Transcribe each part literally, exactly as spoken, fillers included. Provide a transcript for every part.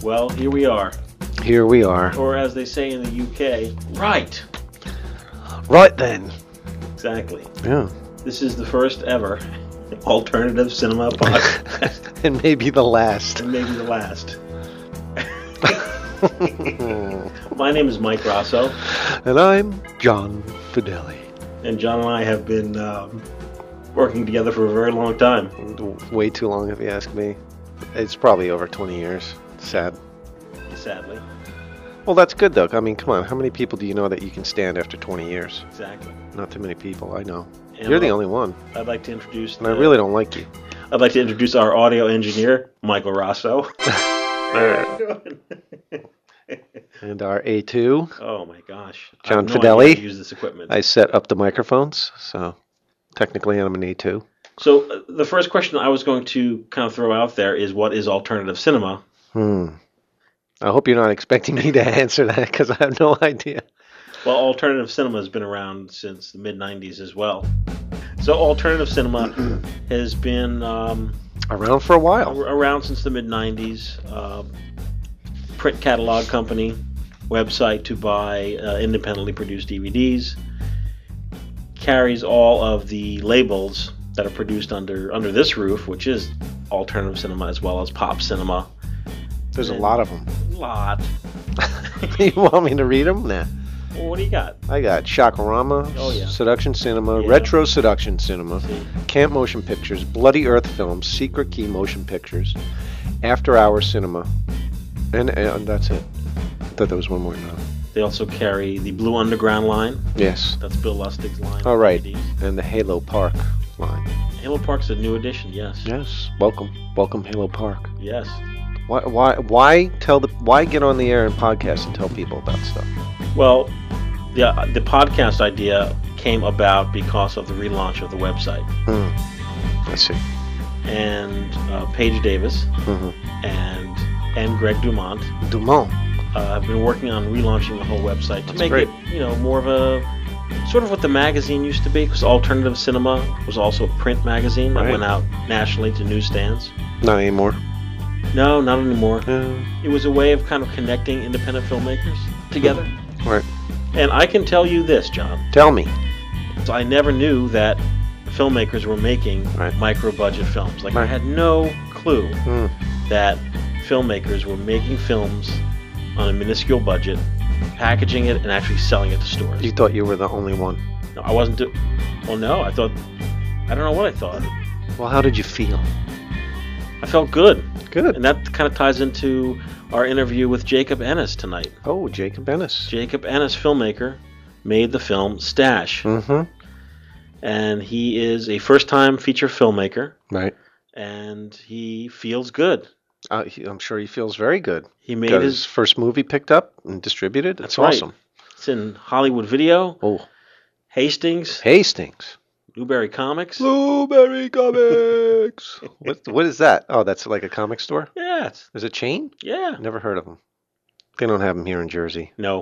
Well, here we are. Here we are. Or as they say in the U K, right. Right then. Exactly. Yeah. This is the first ever alternative cinema podcast. And maybe the last. And maybe the last. My name is Mike Rosso. And I'm John Fideli. And John and I have been um, working together for a very long time. Way too long, if you ask me. It's probably over twenty years. Sad. Sadly. Well, that's good, though. I mean, come on. How many people do you know that you can stand after twenty years? Exactly. Not too many people, I know. And You're the I'll, only one. I'd like to introduce... And the, I really don't like you. I'd like to introduce our audio engineer, Michael Rosso. And our A two. Oh my gosh. John I have no Fideli. idea how to use this equipment. I set up the microphones, so technically I'm an A two. So uh, the first question I was going to kind of throw out there is, what is alternative cinema? Hmm. I hope you're not expecting me to answer that, because I have no idea. Well, alternative cinema has been around since the mid nineties as well. So alternative cinema has been um, Around for a while. around since the mid nineties. Uh, print catalog company, website to buy uh, independently produced D V Ds. Carries all of the labels that are produced under under this roof, which is alternative cinema as well as pop cinema. There's And a lot of them. A lot. You want me to read them? Nah. Well, what do you got? I got Shakarama, Oh, yeah. Seduction Cinema, Yeah. Retro Seduction Cinema, See? Camp Motion Pictures, Bloody Earth Films, Secret Key Motion Pictures, After Hours Cinema, and, and that's it. I thought there was one more. No. They also carry the Blue Underground line. Yes. That's Bill Lustig's line. All right. D V Ds. And the Halo Park line. Halo Park's a new addition, yes. Yes. Welcome. Welcome, Halo Park. Yes. Why, why, why tell the, why get on the air and podcast and tell people about stuff? Well, the, the podcast idea came about because of the relaunch of the website. Hmm. I see. And uh, Paige Davis Mm-hmm. and and Greg Dumont Dumont. uh, have been working on relaunching the whole website to That's make great. it, you know, more of a sort of what the magazine used to be, because Alternative Cinema was also a print magazine that Right. went out nationally to newsstands. Not anymore. No, not anymore. Yeah. It was a way of kind of connecting independent filmmakers together. Right. And I can tell you this, John. Tell me. So I never knew that filmmakers were making Right. micro-budget films. Like, I Right. had no clue Hmm. that filmmakers were making films on a minuscule budget, packaging it, and actually selling it to stores. You thought you were the only one. No, I wasn't do- Well, no, I thought... I don't know what I thought. Well, how did you feel? I felt good. Good. And that kind of ties into our interview with Jacob Ennis tonight. Oh, Jacob Ennis. Jacob Ennis, filmmaker, made the film Stash. Mm-hmm. And he is a first-time feature filmmaker, Right. and he feels good. Uh, he, I'm sure he feels very good. He made Got his... his first movie picked up and distributed. That's That's right. awesome. It's in Hollywood Video, Oh, Hastings, Hastings. Newberry Comics. Blueberry Comics. what, what is that? Oh, that's like a comic store? Yeah, it's- Is it a chain? yeah. Never heard of them. They don't have them here in Jersey. No.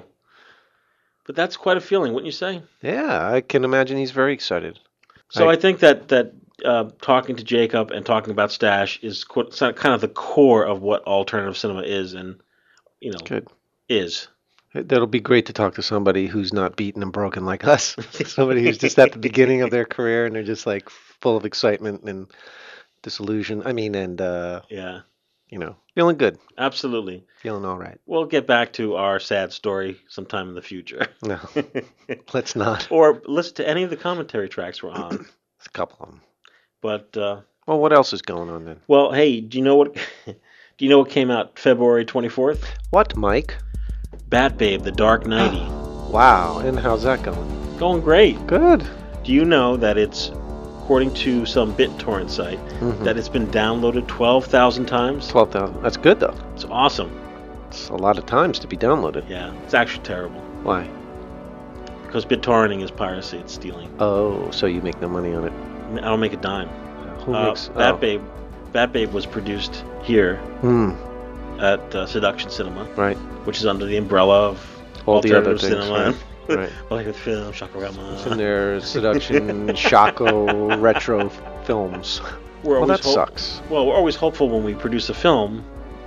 But that's quite a feeling, wouldn't you say? Yeah, I can imagine he's very excited. So I- I think that that uh, talking to Jacob and talking about Stash is qu- kind of the core of what alternative cinema is, and you know, Good. is. That'll be great to talk to somebody who's not beaten and broken like us. Somebody who's just at the beginning of their career and they're just like full of excitement and disillusion. I mean, and, uh, Yeah, you know, feeling good, absolutely. feeling all right. We'll get back to our sad story sometime in the future, No, let's not. or listen to any of the commentary tracks we're on. There's a couple of them. But uh, Well, what else is going on then? well, hey, do you know what? Do you know what came out February twenty-fourth? What, Mike? Bat Babe, The Dark Knighty. Wow, and how's that going? Going great. Good. Do you know that it's, according to some BitTorrent site, Mhm. that it's been downloaded twelve thousand times? twelve thousand. That's good, though. It's awesome. It's a lot of times to be downloaded. Yeah, it's actually terrible. Why? Because BitTorrenting is piracy, it's stealing. Oh, so you make no money on it. I don't make a dime. Who Uh, makes... Bat oh. Babe, Bat Babe was produced here Hmm, at uh, Seduction Cinema, right. which is under the umbrella of All the other alternative things, cinema. right. Right. Like with film, Shakarama. It's in their Seduction, Shaco, retro films. We're Well, always that hop- sucks. Well, we're always hopeful when we produce a film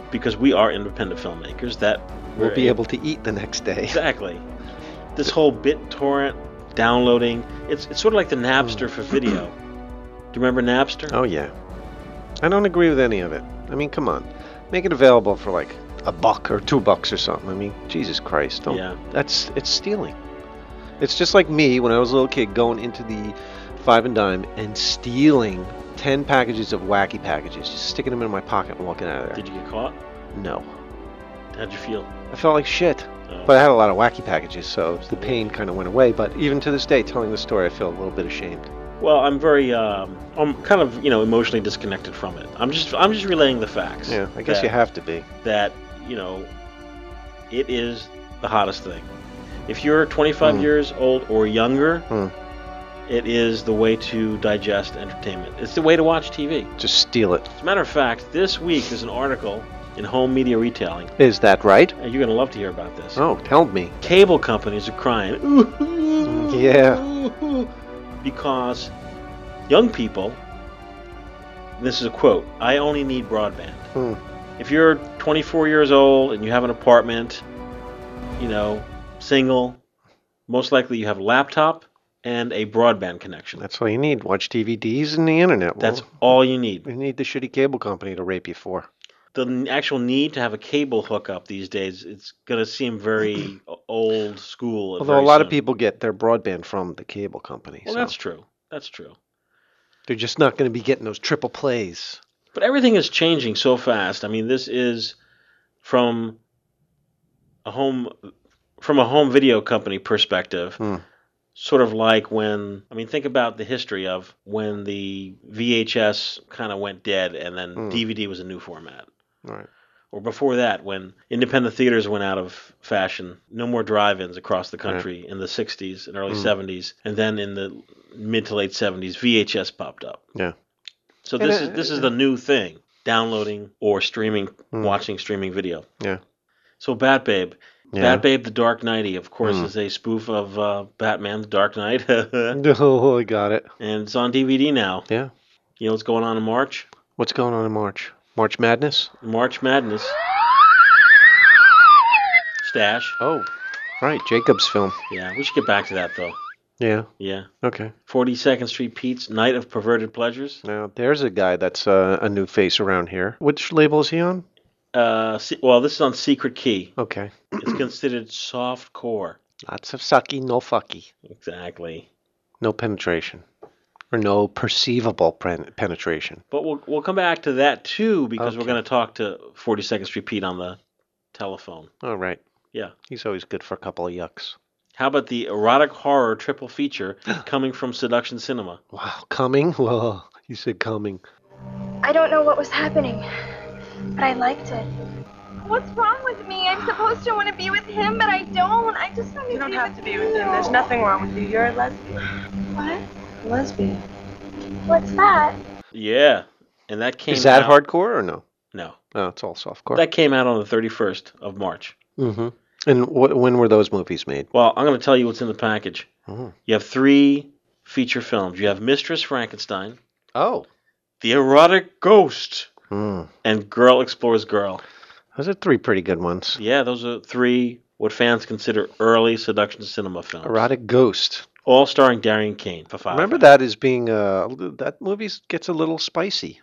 because we are independent filmmakers, that We'll we're be a- able to eat the next day. Exactly. This whole BitTorrent downloading, it's it's sort of like the Napster for video. Do you remember Napster? Oh, yeah. I don't agree with any of it. I mean, come on. Make it available for like a buck or two bucks or something. I mean, Jesus Christ. Don't, Yeah. That's, it's stealing. It's just like me when I was a little kid going into the Five and Dime and stealing ten packages of wacky packages, just sticking them in my pocket and walking out of there. Did you get caught? No. How'd you feel? I felt like shit. Oh. But I had a lot of wacky packages, so the pain kind of went away. But even to this day, telling the story, I feel a little bit ashamed. Well, I'm very, um, I'm kind of, you know, emotionally disconnected from it. I'm just, I'm just relaying the facts. Yeah, I guess that, you have to be. That, you know, it is the hottest thing. If you're twenty-five Mm. years old or younger, Mm. it is the way to digest entertainment. It's the way to watch T V. Just steal it. As a matter of fact, this week there's an article in Home Media Retailing, Is that right? and you're going to love to hear about this. Oh, tell me. Cable companies are crying. Yeah. Because young people, this is a quote, I only need broadband. Hmm. If you're twenty-four years old and you have an apartment, you know, single, most likely you have a laptop and a broadband connection. That's all you need. Watch D V Ds and the internet. Well, That's all you need. you need the shitty cable company to rape you for. The n- actual need to have a cable hookup these days, it's going to seem very old school. Although very a lot of soon. people get their broadband from the cable company. Well, so that's true. That's true. they're just not going to be getting those triple plays. But everything is changing so fast. I mean, this is from a home from a home video company perspective, Hmm. sort of like when I mean, think about the history of when the V H S kind of went dead, and then Hmm. D V D was a new format. All right. Or before that, when independent theaters went out of fashion, no more drive-ins across the country in the sixties and early Mm. seventies, and then in the mid to late seventies, V H S popped up. Yeah. So And this it- is this is the new thing: downloading or streaming, Mm. watching streaming video. Yeah. So Bat Babe, Yeah. Bat Babe: The Dark Knighty, of course, Mm. is a spoof of uh, Batman: The Dark Knight, and Oh, I got it. it's on D V D now. Yeah. You know what's going on in March? What's going on in March? March Madness? March Madness. Stash. Oh, right. Jacob's film. Yeah, we should get back to that though. Yeah. Yeah. Okay. forty-second Street Pete's Night of Perverted Pleasures. Now, there's a guy that's uh, a new face around here. Which label is he on? Uh, se- well, this is on Secret Key. Okay. It's considered soft core. Lots of sucky, no fucky. Exactly. No penetration. Or no perceivable pen- penetration. But we'll we'll come back to that too because we're Okay. going to talk to forty-second Street Pete on the telephone. All right. Yeah. He's always good for a couple of yucks. How about the erotic horror triple feature coming from Seduction Cinema? Wow. Coming? Whoa. You said coming. I don't know what was happening, but I liked it. What's wrong with me? I'm supposed to want to be with him, but I don't. I just want to You don't be have with to be with him. There's nothing wrong with you. You're a lesbian. What? Lesbian. What's that? Yeah. And that came Is that out, hardcore or no? No. No, it's all softcore. That came out on the thirty-first of March. Mm-hmm. And wh- when were those movies made? Well, I'm going to tell you what's in the package. Oh. You have three feature films. You have Mistress Frankenstein, Oh. The Erotic Ghost, Mm. and Girl Explores Girl. Those are three pretty good ones. Yeah, those are three what fans consider early Seduction Cinema films. Erotic Ghost. All starring Darian Kane. For five. Remember that as being, uh, that movie gets a little spicy.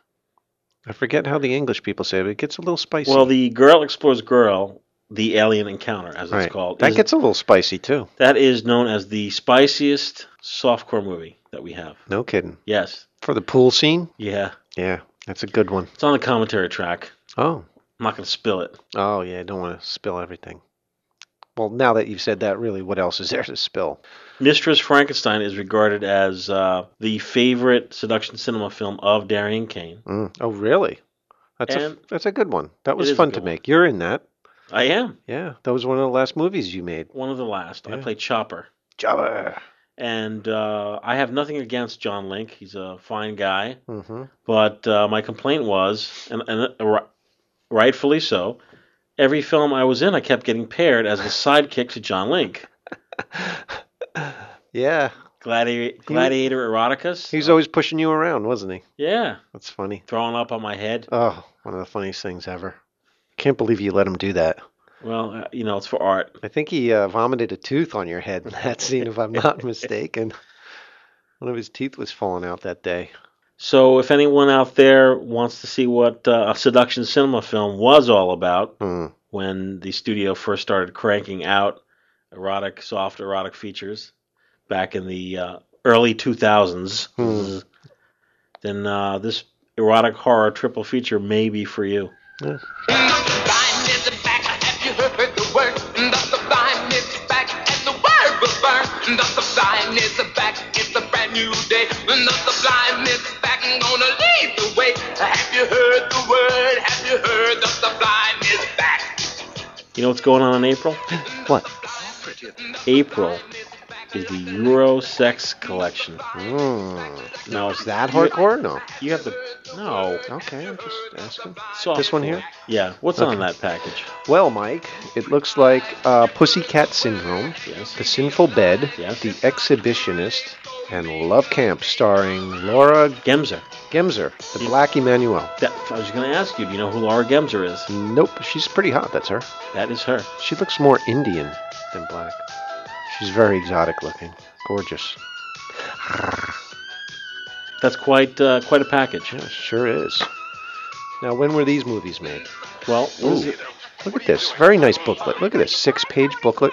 I forget how the English people say it, but it gets a little spicy. Well, the Girl Explores Girl, the Alien Encounter, as it's Right. called, That is, gets a little spicy too. that is known as the spiciest softcore movie that we have. No kidding. Yes. For the pool scene? Yeah. Yeah, that's a good one. It's on the commentary track. Oh. I'm not going to spill it. Oh, yeah, I don't want to spill everything. Well, now that you've said that, really, what else is there to spill? Mistress Frankenstein is regarded as uh, the favorite Seduction Cinema film of Darian Kane. Mm. Oh, really? That's a, And that's a good one. That was is a fun good to one. make. You're in that. I am. Yeah, that was one of the last movies you made. One of the last. I Yeah. played Chopper. Jobber. And uh, I have nothing against John Link. He's a fine guy. Mm-hmm. But uh, my complaint was, and, and uh, ri- rightfully so, every film I was in, I kept getting paired as the sidekick to John Link. Yeah, Gladi- Gladiator Eroticus. he was always pushing you around, wasn't he? Yeah. That's funny. Throwing up on my head. Oh, one of the funniest things ever. Can't believe you let him do that. Well, uh, you know, it's for art. I think he uh, vomited a tooth on your head in that scene, if I'm not mistaken. One of his teeth was falling out that day. So if anyone out there wants to see what uh, a Seduction Cinema film was all about, Hmm. when the studio first started cranking out erotic, soft erotic features back in the uh, early two thousands, Hmm. then uh, this erotic horror triple feature may be for you. Yeah. Blind is back. Have you heard the word? The blind is back, and the word will burn. The blind is back. It's a brand new day. The blind is back and gonna lead the way. Have you heard the word? Have you heard that the blind is back? You know what's going on in April? What? April is the Eurosex collection. Mm. Now, Is that hardcore? No. You have to. No. Okay, I'm just asking. Soft This one core. here? Yeah. What's Okay. on that package? Well, Mike, it looks like uh, Pussycat Syndrome, Yes. The Sinful Bed, Yes. The Exhibitionist, and Love Camp, starring Laura Gemser. Gemser, the Yeah. Black Emmanuel. That, I was going to ask you, do you know who Laura Gemser is? Nope, she's pretty hot. That's her. That is her. She looks more Indian than black. She's very exotic looking. Gorgeous. That's quite uh, quite a package. Yeah, sure is. Now, when were these movies made? Well, what is Ooh. it? Look at this. Very nice booklet. Look at this. Six-page booklet.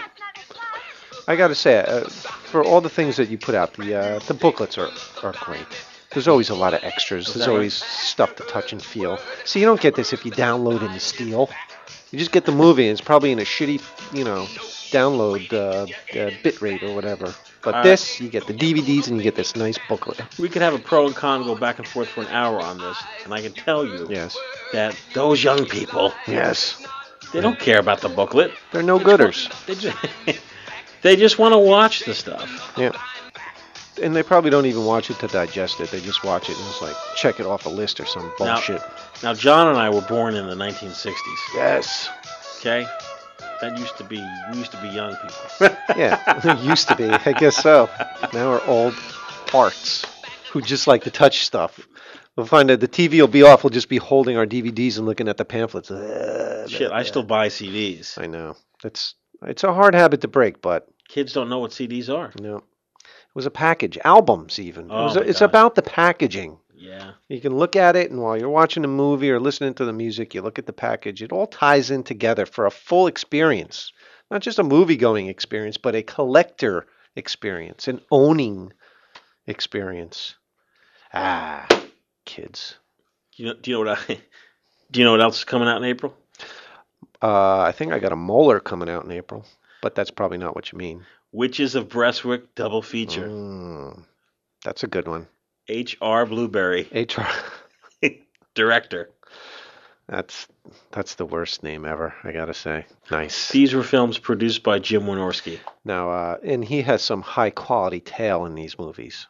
I got to say, uh, for all the things that you put out, the uh, the booklets are, are great. There's always a lot of extras. There's that right? always stuff to touch and feel. See, you don't get this if you download and steal. You just get the movie, and it's probably in a shitty, you know, download uh, uh, bit rate or whatever. But All this, you get the D V Ds, and you get this nice booklet. We could have a pro and con go back and forth for an hour on this, and I can tell you Yes. that those young people, Yes. they don't care about the booklet. They're no They just gooders. want- They just, they just want to watch the stuff. Yeah. And they probably don't even watch it to digest it. They just watch it and it's like, check it off a list or some Now- bullshit. Now, John and I were born in the nineteen sixties. Yes. Okay, that used to be we used to be young people. Yeah, it used to be. I guess so. Now we're old farts who just like to touch stuff. We'll find that the T V will be off. We'll just be holding our D V Ds and looking at the pamphlets. Uh, Shit, I still buy C Ds. I know. That's it's a hard habit to break, but Kids don't know what C Ds are. no. It was a package, albums even. Oh it was my a, it's gosh. about the packaging. Yeah. You can look at it, and while you're watching a movie or listening to the music, you look at the package. It all ties in together for a full experience. Not just a movie-going experience, but a collector experience, an owning experience. Ah, kids. You know, do you know what I? Do you know what else is coming out in April? Uh, I think I got a Molar coming out in April, but that's probably not what you mean. Witches of Brestwick double feature. Mm, that's a good one. H R Blueberry, H R. director. That's that's the worst name ever, I gotta say. Nice. These were films produced by Jim Wynorski. Now, uh, and he has some high quality tale in these movies.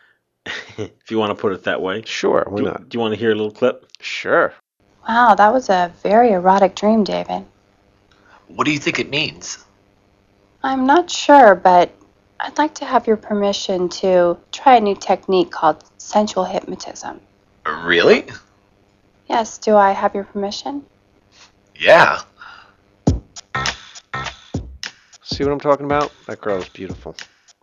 If you want to put it that way. Sure, why Do, not? do you want to hear a little clip? Sure. Wow, that was a very erotic dream, David. What do you think it means? I'm not sure, but I'd like to have your permission to try a new technique called sensual hypnotism. Really? Yes, do I have your permission? Yeah. See what I'm talking about? That girl is beautiful.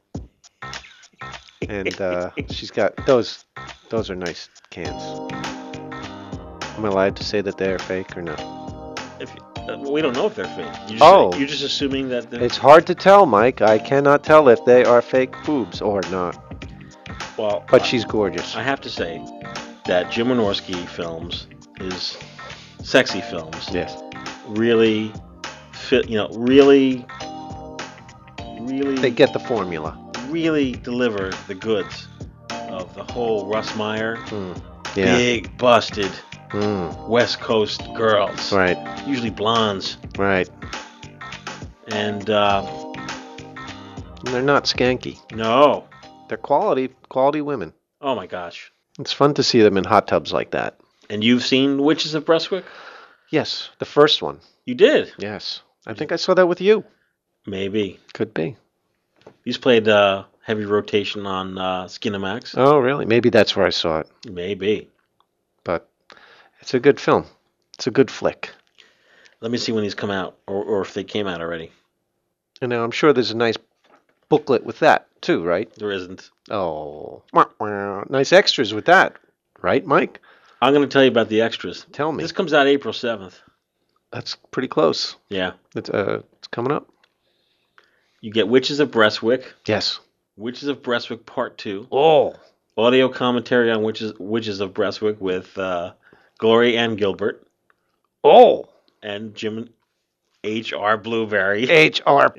And uh, she's got those. Those are nice cans. Am I allowed to say that they're fake or not? If you, uh, we don't know if they're fake. You just, Oh. You're just assuming that they're... It's hard to tell, Mike. I cannot tell if they are fake boobs or not. Well, But I- she's gorgeous. I have to say that Jim Wynorski films, his sexy films, Yes. really fit, you know, really, really, They get the formula. really deliver the goods of the whole Russ Meyer, Mm. Yeah. big, busted Mm. West Coast girls, Right. usually blondes, Right. and uh, And they're not skanky. no, They're quality, quality women. oh my gosh. It's fun to see them in hot tubs like that. And you've seen Witches of Brestwick? Yes, the first one. You did? Yes. I think I saw that with you. Maybe. Could be. These played uh, heavy rotation on uh, Skinamax. Oh, really? Maybe that's where I saw it. Maybe. But it's a good film. It's a good flick. Let me see when these come out, or, or if they came out already. And now I'm sure there's a nice booklet with that too, right? There isn't. Oh, wah, wah. Nice extras with that, right, Mike? I'm going to tell you about the extras. Tell me. This comes out April seventh. That's pretty close. Yeah. It's uh, it's coming up. You get Witches of Brestwick, Yes. Witches of Brestwick Part two, Oh. audio commentary on Witches, Witches of Brestwick with uh, Gloria Ann Gilbert Oh. and Jim H R. Blueberry. H R.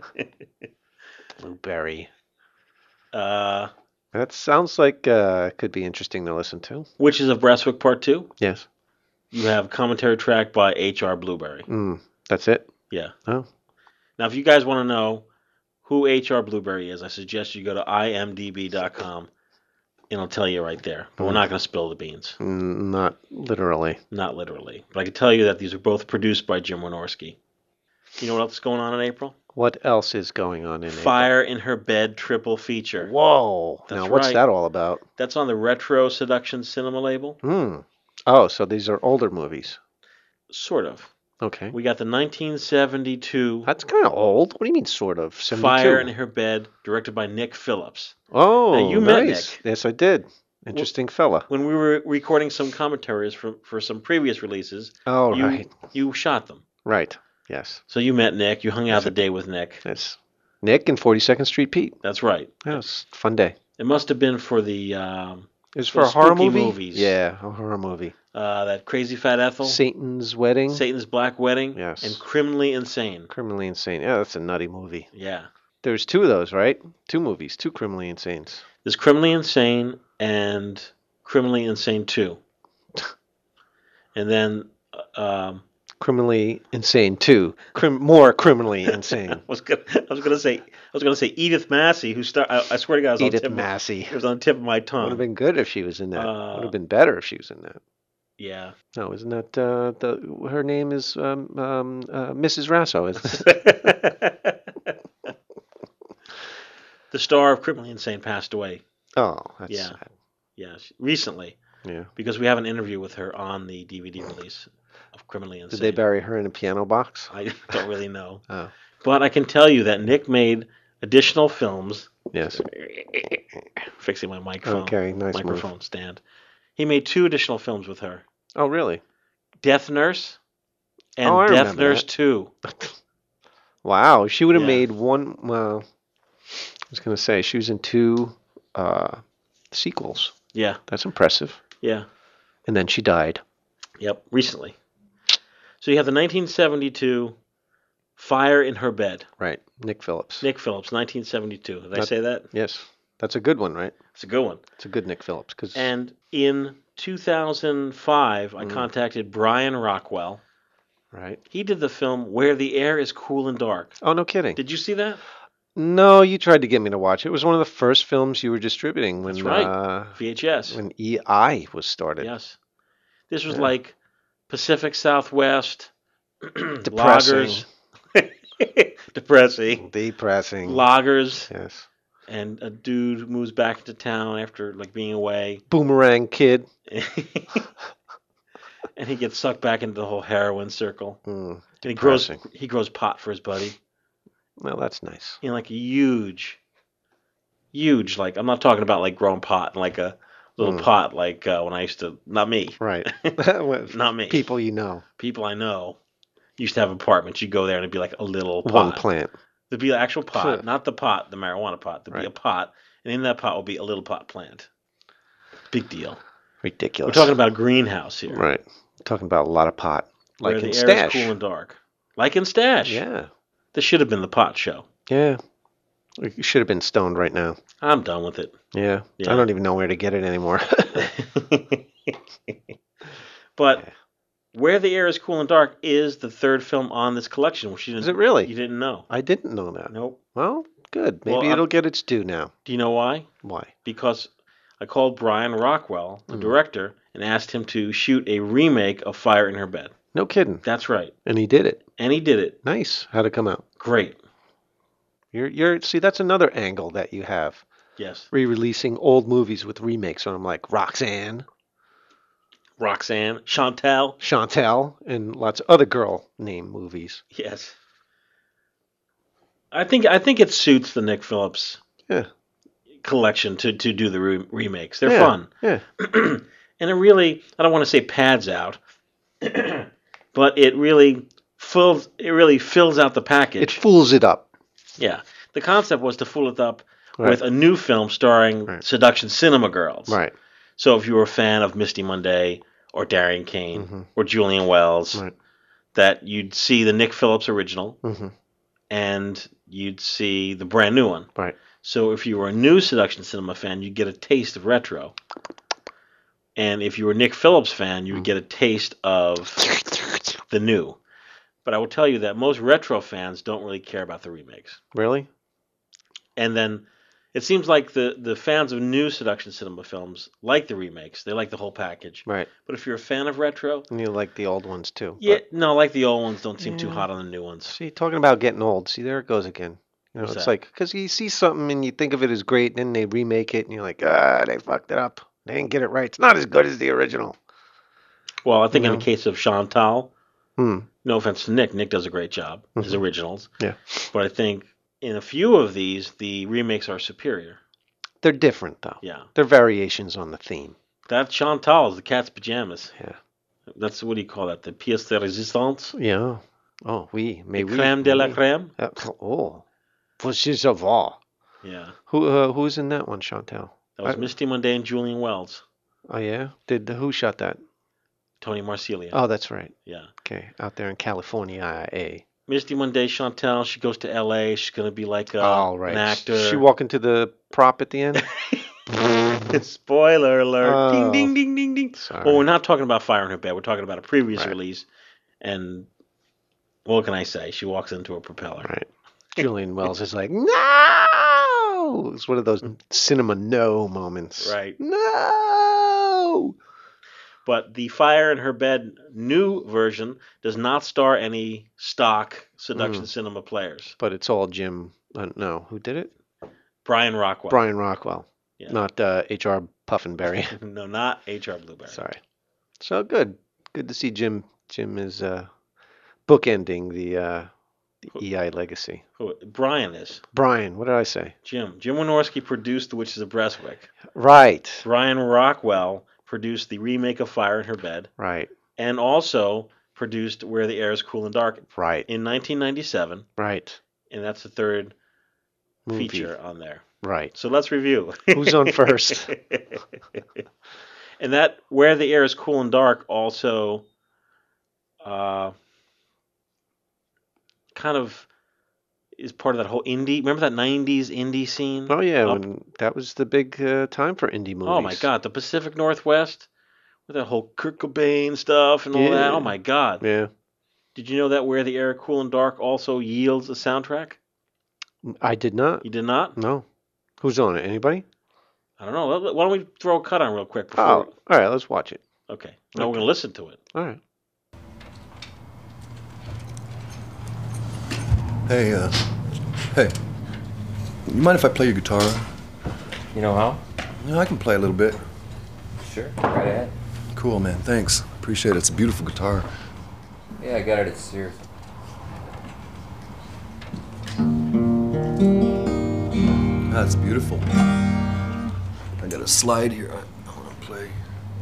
Blueberry. Uh, That sounds like uh, could be interesting to listen to. Witches of Brestwick Part two. Yes. You have commentary track by H R. Blueberry. Mm, that's it. Yeah. Oh. Now, if you guys want to know who H R. Blueberry is, I suggest you go to I M D B dot com, and it'll tell you right there. But we're not going to spill the beans. Mm, not literally. Not literally. But I can tell you that these are both produced by Jim Wynorski. You know what else is going on in April? What else is going on in Fire in Her Bed triple feature. April? Whoa. That's now, what's right. that all about? That's on the Retro Seduction Cinema label. Hmm. Oh, so these are older movies. Sort of. Okay. We got the nineteen seventy-two That's kind of old. What do you mean, sort of? seventy-two? Fire in Her Bed, directed by Nick Phillips. Oh, Now, you met nice. Nick. Yes, I did. Interesting fella. When we were recording some commentaries for, for some previous releases, Oh, you, right. you shot them. Right. Yes. So you met Nick. You hung out Yes, the I- day with Nick. That's Nick and forty-second Street Pete. That's right. That was a fun day. It must have been for the um, It was for a Those horror spooky movie? movies. Yeah, a horror movie. uh, that Crazy Fat Ethel, Satan's Wedding. Satan's Black Wedding, Yes. and Criminally Insane. Criminally Insane. Yeah, that's a nutty movie. Yeah. There's two of those, right? Two movies, two Criminally Insanes. There's Criminally Insane and Criminally Insane two. And then uh, um, Criminally Insane two. Crim- more criminally insane. I was gonna, I was gonna say, I was gonna say Edith Massey, who star. I, I swear to God, it was on Edith the tip of my- Massey. It was on the tip of my Would tongue. have been good if she was in that. Uh, Would have been better if she was in that. Yeah. No, isn't that uh, the her name is um, um, uh, Missus Rasso? Isn't it? The star of Criminally Insane passed away. Oh, that's Yeah. sad. Yeah, she- recently, Yeah. because we have an interview with her on the D V D release of Criminally Insane. Did they bury her in a piano box? I don't really know, Oh, but I can tell you that Nick made additional films. yes. Fixing my microphone. Okay, nice move. microphone stand. He made two additional films with her: Oh, really? Death Nurse and Oh, I Death remember Nurse that. Two. Wow, she would have Yeah. made one. Well, I was going to say she was in two uh, sequels. Yeah, That's impressive. yeah, And then she died. yep. Recently. So you have the nineteen seventy-two Fire in Her Bed. Right, Nick Phillips. Nick Phillips, nineteen seventy-two. Did I That- say that? Yes, that's a good one, right? It's a good one. It's a good Nick Phillips. Cause, And in two thousand five, I Mm. contacted Brian Rockwell. right. He did the film Where the Air is Cool and Dark. Oh, no kidding. Did you see that? No, you tried to get me to watch it. It was one of the first films you were distributing when That's right. uh, V H S. when E I was started. Yes. This was Yeah. like Pacific Southwest. Depressing. Loggers. Depressing. Depressing. Loggers. Yes. And a dude who moves back into town after like being away. Boomerang Kid. And he gets sucked back into the whole heroin circle. Mm, And he grows depressing. he grows pot for his buddy. Well, that's nice. In like a huge, huge, like, I'm not talking about like growing pot in like a little Mm. pot like uh, when I used to, not me, Right. not me. People you know. People I know used to have apartments. You go there and it'd be like a little pot. One plant. There'd be an actual pot, Huh. not the pot, the marijuana pot. There'd be a Right. pot, and in that pot will be a little pot plant. Big deal. Ridiculous. We're talking about a greenhouse here. Right. Talking about a lot of pot. Where Like the in air Stash. is cool and dark. Like in Stash. Yeah. This should have been the pot show. Yeah. You should have been stoned right now. I'm done with it. Yeah. Yeah. I don't even know where to get it anymore. But Yeah. Where the Air is Cool and Dark is the third film on this collection, which you didn't, Is it really? you didn't know. I didn't know that. Nope. Well, good. Maybe Well, it'll I'm- get its due now. Do you know why? Why? Because I called Brian Rockwell, the Mm. director, and asked him to shoot a remake of Fire in Her Bed. No kidding. That's right. And he did it. And he did it. Nice. How'd it come out? Great. You're you're see that's another angle that you have. Yes. Re-releasing old movies with remakes. And I'm like, Roxanne. Roxanne, Chantal. Chantal, and lots of other girl name movies. Yes. I think I think it suits the Nick Phillips Yeah. collection to, to do the re- remakes. They're Yeah, fun. Yeah. And it really, I don't want to say pads out, but it really fills it really fills out the package. It fools it up. Yeah. The concept was to fool it up Right. with a new film starring Right. seduction cinema girls. Right. So if you were a fan of Misty Monday or Darian Kane Mhm. or Julian Wells, Right. that you'd see the Nick Phillips original hmm and you'd see the brand new one. Right. So if you were a new seduction cinema fan, you'd get a taste of retro. And if you were a Nick Phillips fan, you would get a taste of the new. But I will tell you that most retro fans don't really care about the remakes. Really? And then it seems like the, the fans of new seduction cinema films like the remakes. They like the whole package. Right. But if you're a fan of retro, And you like the old ones too. yeah, But, no, like the old ones don't seem too Yeah. hot on the new ones. see, talking about getting old. See, there it goes again. You know, What's it's that? like because you see something and you think of it as great, and then they remake it, and you're like, ah, they fucked it up. They didn't get it right. It's not as good as the original. Well, I think You in know? the case of Chantal, Hmm. no offense to Nick, Nick does a great job, his Mhm. originals. Yeah. But I think in a few of these, the remakes are superior. They're different though. Yeah. They're variations on the theme. That Chantal is the cat's pajamas. Yeah. That's, what do you call that? The pièce de résistance? Yeah. Oh, oui. Mais The oui. crème de la oui. crème? Uh, oh. Voici ça va. Yeah. Who uh, who's in that one, Chantal? That was I- Misty Monday and Julian Wells. Oh yeah. Did who shot that? Tony Marsilia. Oh, that's right. Yeah. Okay, out there in California, eh? Misty Monday, Chantal, she goes to L A. She's going to be like a, oh, right. an actor. She walk into the prop at the end. Spoiler alert. Oh. Ding, ding, ding, ding, ding. Sorry. Well, we're not talking about Fire in Her Bed. We're talking about a previous Right. release. And what can I say? She walks into a propeller. Right. Julian Wells is like, no! It's one of those cinema no moments. Right. No! But the Fire in Her Bed new version does not star any stock seduction Mm. cinema players. But it's all Jim. Uh, no, who did it? Brian Rockwell. Brian Rockwell. Yeah. Not uh, H R Puffinberry. No, not H R Blueberry. Sorry. So good. Good to see Jim. Jim is uh, bookending the, uh, the E I legacy. Who, Brian is. Brian, what did I say? Jim. Jim Wynorski produced The Witches of Brestwick. Right. Brian Rockwell produced the remake of Fire in Her Bed Right. and also produced Where the Air is Cool and Dark Right. in nineteen ninety-seven. Right. And that's the third Movie. feature on there. Right. So let's review. Who's on first? And that Where the Air is Cool and Dark also uh, kind of is part of that whole indie. Remember that nineties indie scene? Oh yeah, Up- when, that was the big uh, time for indie movies. Oh my God, the Pacific Northwest with that whole Kurt Cobain stuff and all Yeah. that. Oh my God. Yeah. Did you know that Where the Air is Cool and Dark also yields a soundtrack? I did not. You did not? No. Who's on it? Anybody? I don't know. Let- Why don't we throw a cut on real quick before? Oh, all right. Let's watch it. Okay. No, we're gonna listen to it. All right. Hey, uh, hey, you mind if I play your guitar? You know how? Yeah, I can play a little bit. Sure, right ahead. Cool, man. Thanks. Appreciate it. It's a beautiful guitar. Yeah, I got it at Sears. That's beautiful. I got a slide here. I, I want to play.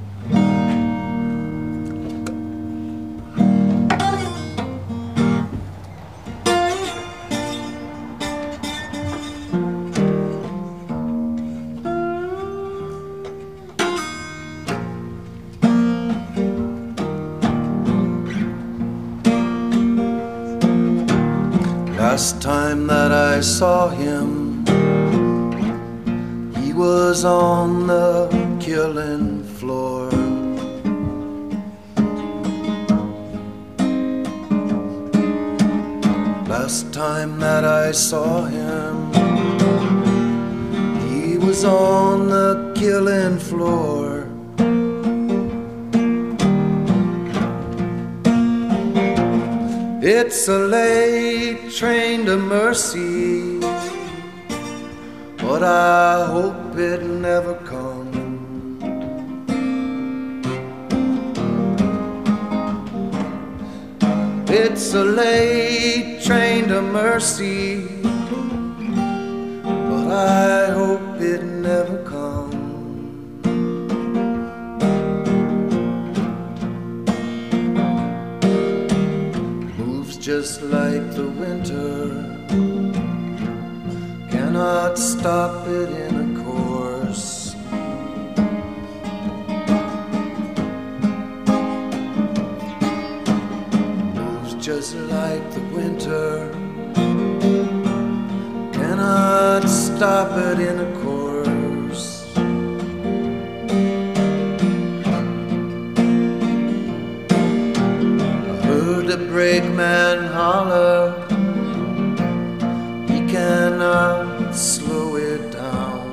Last time that I saw him, he was on the killing floor. Last time that I saw him, he was on the killing floor. It's a late train to mercy, but I hope it never comes. It's a late train to mercy, but I hope it never comes. Moves just like the winter, cannot stop it in a course. Moves just like the winter, cannot stop it in a course. I heard the brakeman holler, he cannot slow it down.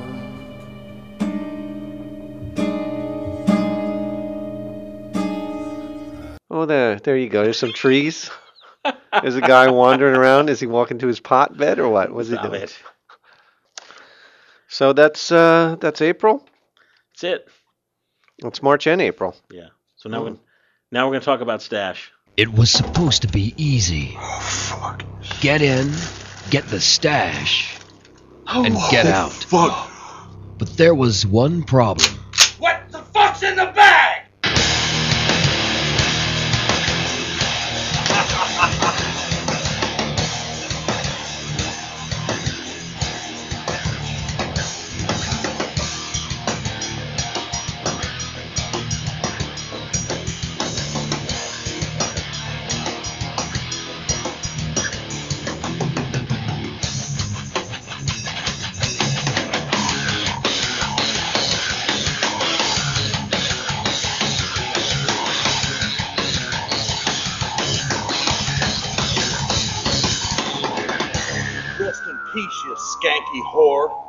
Oh, there, there you go. There's some trees. There's a guy wandering around. Is he walking to his pot bed or what? What's he Stop doing? it. So that's uh, that's April. That's it. It's March and April. Yeah. So now, we're, now we're going to talk about Stash. It was supposed to be easy. Oh, fuck. Get in, get the stash, and get Oh, out. Fuck. But there was one problem. What the fuck's in the bag? Rest in peace, you skanky whore.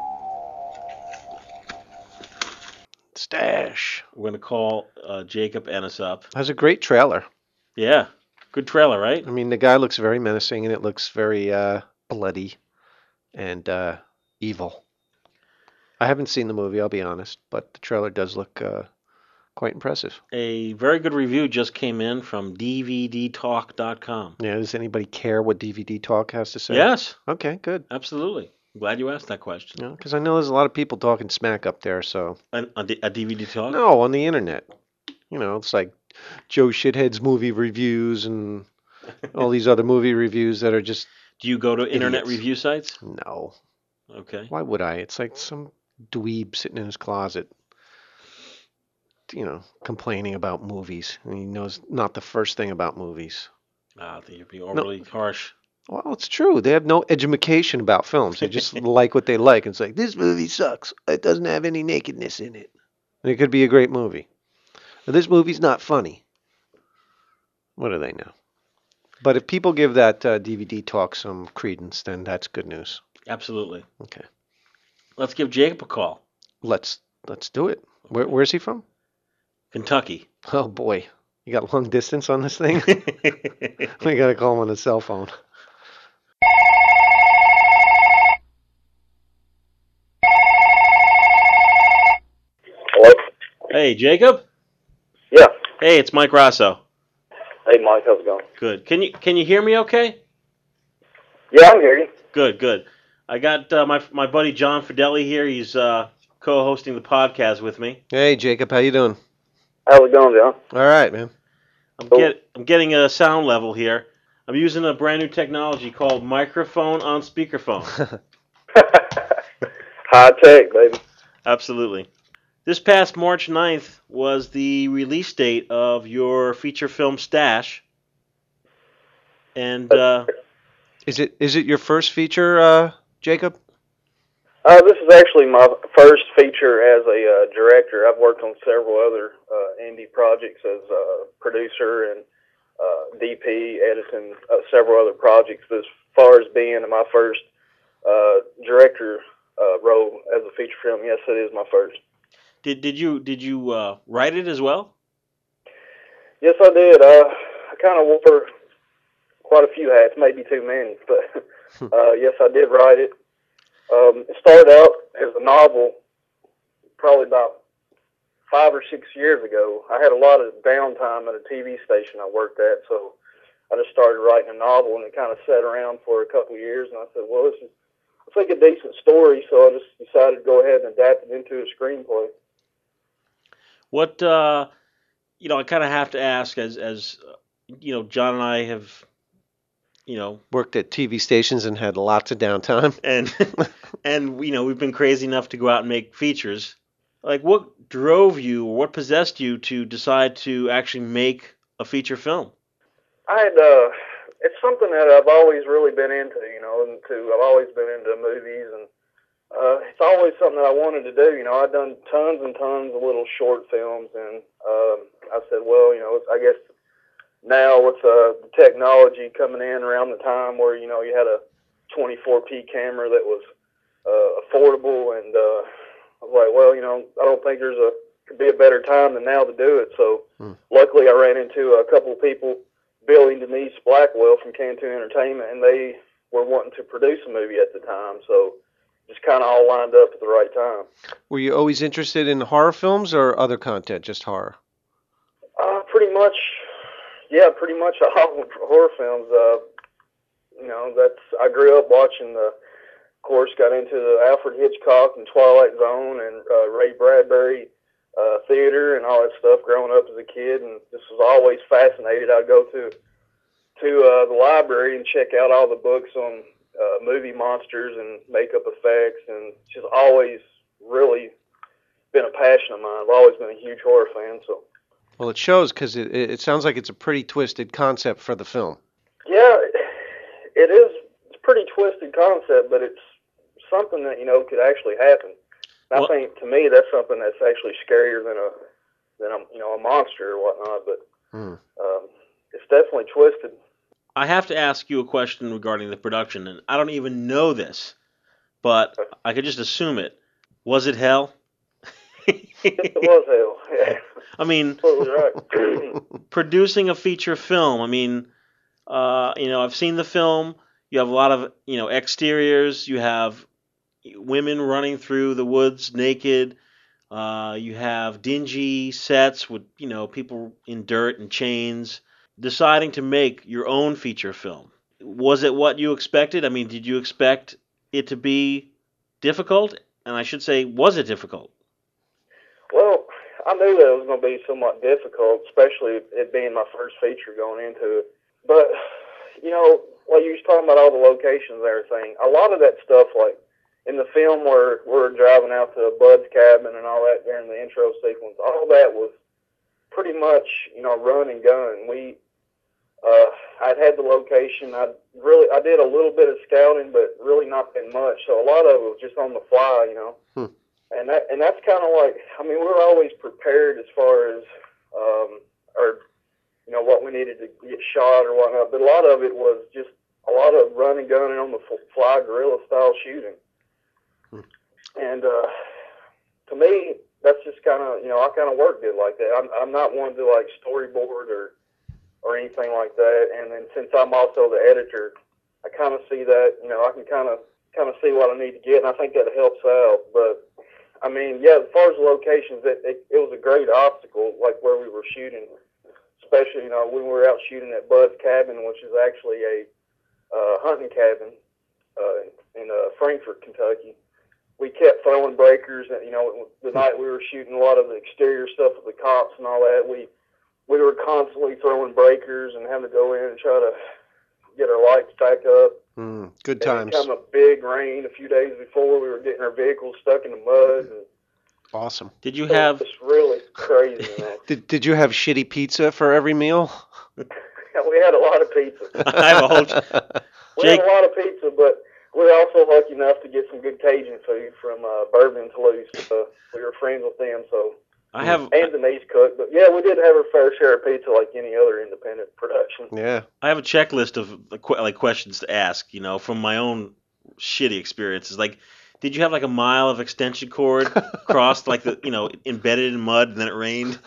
Stash. We're going to call uh, Jacob Ennis up. Has a great trailer. Yeah. Good trailer, right? I mean, the guy looks very menacing, and it looks very uh, bloody and uh, evil. I haven't seen the movie, I'll be honest, but the trailer does look uh, quite impressive. A very good review just came in from D V D talk dot com. Yeah, does anybody care what D V D Talk has to say? Yes. Okay, good. Absolutely. I'm glad you asked that question. Yeah, because I know there's a lot of people talking smack up there, so. On, on D- a D V D Talk? No, on the internet. You know, it's like Joe Shithead's movie reviews and all these other movie reviews that are just. Do you go to internet idiots. review sites? No. Okay. Why would I? It's like some dweeb sitting in his closet, you know, complaining about movies. And he knows not the first thing about movies. Ah, I think you're being overly harsh. Well, it's true. They have no education about films. They just like what they like. It's like, this movie sucks. It doesn't have any nakedness in it. And it could be a great movie. Or, this movie's not funny. What do they know? But if people give that uh, D V D Talk some credence, then that's good news. Absolutely. Okay. Let's give Jacob a call. Let's let's do it. Where, where's he from? Kentucky. Oh, boy. You got long distance on this thing? We got to call him on his cell phone. Hello? Hey, Jacob? Yeah. Hey, it's Mike Rosso. Hey, Mike, how's it going? Good. Can you can you hear me okay? Yeah, I'm hearing you. Good, good. I got uh, my my buddy John Fideli here. He's uh, co-hosting the podcast with me. Hey, Jacob. How you doing? How's it going, John? All right, man. I'm, get, I'm getting a sound level here. I'm using a brand new technology called microphone on speakerphone. High tech, baby. Absolutely. This past March ninth was the release date of your feature film Stash. And uh, Is it is it your first feature, uh, Jacob? Uh, this is actually my first feature as a uh, director. I've worked on several other uh, indie projects as a producer and uh, D P, editing uh, several other projects. But as far as being my first uh, director uh, role as a feature film, yes, it is my first. did did you did you uh, write it as well? Yes, I did. Uh, I kind of wore quite a few hats, maybe too many, but uh, yes, I did write it. Um, it started out as a novel probably about five or six years ago. I had a lot of downtime at a T V station I worked at, so I just started writing a novel, and it kind of sat around for a couple of years. And I said, well, this is, I think, a decent story, so I just decided to go ahead and adapt it into a screenplay. What uh, you know, I kind of have to ask, as as uh, you know, John and I have, you know, Worked at T V stations and had lots of downtime. and and you know, we've been crazy enough to go out and make features. Like, what drove you, or what possessed you to decide to actually make a feature film? I had, uh, it's something that I've always really been into, you know, and to, I've always been into movies, and uh, it's always something that I wanted to do. You know, I've done tons and tons of little short films, and um, I said, well, you know, I guess now with uh, the technology coming in around the time where, you know, you had a twenty-four P camera that was uh, affordable, and uh, I was like, well, you know, I don't think there's a could be a better time than now to do it. So Hmm. luckily I ran into a couple of people, Billy and Denise Blackwell from Cantu Entertainment, and they were wanting to produce a movie at the time. So just kind of all lined up at the right time. Were you always interested in horror films or other content, just horror? Uh, pretty much, yeah, pretty much all horror films. Uh, you know, that's I grew up watching the. Of course, got into the Alfred Hitchcock and Twilight Zone and uh, Ray Bradbury uh, theater and all that stuff growing up as a kid, and this was always fascinated. I'd go to to uh, the library and check out all the books on uh, movie monsters and makeup effects, and it's just always really been a passion of mine. I've always been a huge horror fan, so. Well, it shows because it, it sounds like it's a pretty twisted concept for the film. Yeah, it is. It's a pretty twisted concept, but it's something that, you know, could actually happen. And Well- I think, to me, that's something that's actually scarier than a, than a, you know, a monster or whatnot. But Hmm. um, it's definitely twisted. I have to ask you a question regarding the production, and I don't even know this, but I could just assume it. Was it hell? It was hell. Yeah, I mean, absolutely right. producing a feature film. I mean, uh, you know, I've seen the film. You have a lot of, you know, exteriors. You have women running through the woods naked. Uh, you have dingy sets with, you know, people in dirt and chains. Deciding to make your own feature film, was it what you expected? I mean, did you expect it to be difficult? And I should say, was it difficult? Well, I knew that it was going to be somewhat difficult, especially it being my first feature going into it. But, you know, like you was talking about all the locations and everything, a lot of that stuff, like in the film where we're driving out to Bud's cabin and all that during the intro sequence, all that was pretty much, you know, run and gun. We, uh, I'd had the location. I really, I did a little bit of scouting, but really not that much. So a lot of it was just on the fly, you know. Hmm. And that, and that's kind of like, I mean, we were always prepared as far as, um, or, you know, what we needed to get shot or whatnot. But a lot of it was just a lot of run and gun and on the fly guerrilla style shooting. Hmm. And uh, to me, that's just kind of, you know, I kind of worked it like that. I'm, I'm not one to like storyboard or, or anything like that. And then since I'm also the editor, I kind of see that, you know, I can kind of, kind of see what I need to get, and I think that helps out. But I mean, yeah, as far as the locations, it, it, it was a great obstacle, like where we were shooting, especially, you know, when we were out shooting at Bud's cabin, which is actually a uh, hunting cabin uh, in uh, Frankfort, Kentucky. We kept throwing breakers, and, you know, the night we were shooting a lot of the exterior stuff with the cops and all that, we we were constantly throwing breakers and having to go in and try to get our lights back up. Mm, good And times. it come a big rain a few days before. We were getting our vehicles stuck in the mud. And Awesome. Did you so have? It's really crazy, man. Did Did you have shitty pizza for every meal? We had a lot of pizza. I have a whole. We Jake, had a lot of pizza, but we were also lucky enough to get some good Cajun food from uh, Bourbon Toulouse. Uh, we were friends with them, so. I have. And Denise cooked, but yeah, we did have our fair share of pizza like any other independent production. Yeah. I have a checklist of like questions to ask. You know, from my own shitty experiences. Like, did you have like a mile of extension cord crossed, like the you know embedded in mud, and then it rained?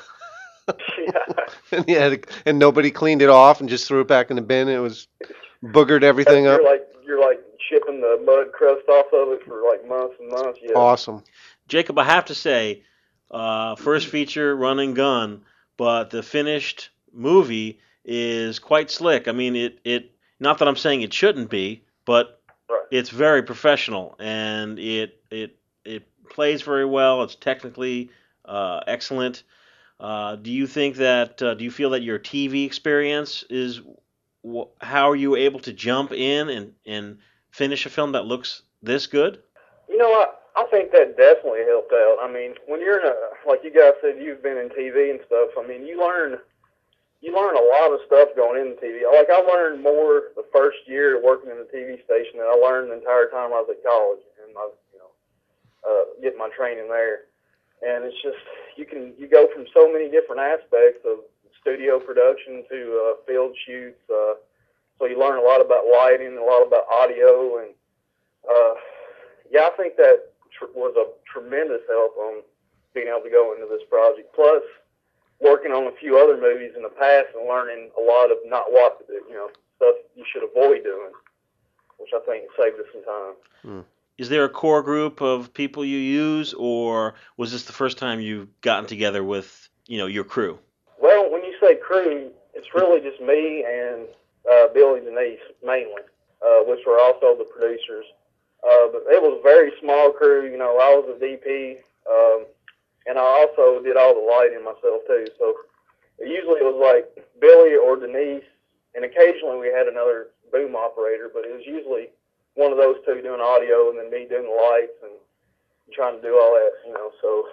Yeah. And yeah, and nobody cleaned it off and just threw it back in the bin. It was boogered everything you're up. like you're like chipping the mud crust off of it for like months and months. Yeah. Awesome. Jacob, I have to say, uh, first feature, run and gun, but the finished movie is quite slick. I mean, it, it not that I'm saying it shouldn't be, but Right. it's very professional, and it it it plays very well. It's technically uh, excellent. Uh, do you think that? Uh, do you feel that your T V experience is? wh- How are you able to jump in and and finish a film that looks this good? You know, I, I think that definitely helped out. I mean, when you're in a, like you guys said, you've been in T V and stuff. I mean, you learn, you learn a lot of stuff going into T V. Like I learned more the first year working in the T V station than I learned the entire time I was at college, and I, you know, uh, getting my training there. And it's just you can you go from so many different aspects of studio production to uh, field shoots. Uh, so you learn a lot about lighting, a lot about audio, and uh, yeah, I think that tr- was a tremendous help on being able to go into this project. Plus, working on a few other movies in the past and learning a lot of not what to do, you know, stuff you should avoid doing, which I think saved us some time. Hmm. Is there a core group of people you use, or was this the first time you've gotten together with, you know, your crew? Well, when you say crew, it's really just me and uh, Billy Denise mainly, uh, which were also the producers. Uh, but it was a very small crew. You know, I was a D P, um, and I also did all the lighting myself too. So usually it was like Billy or Denise, and occasionally we had another boom operator, but it was usually one of those two doing audio and then me doing the lights and trying to do all that, you know. So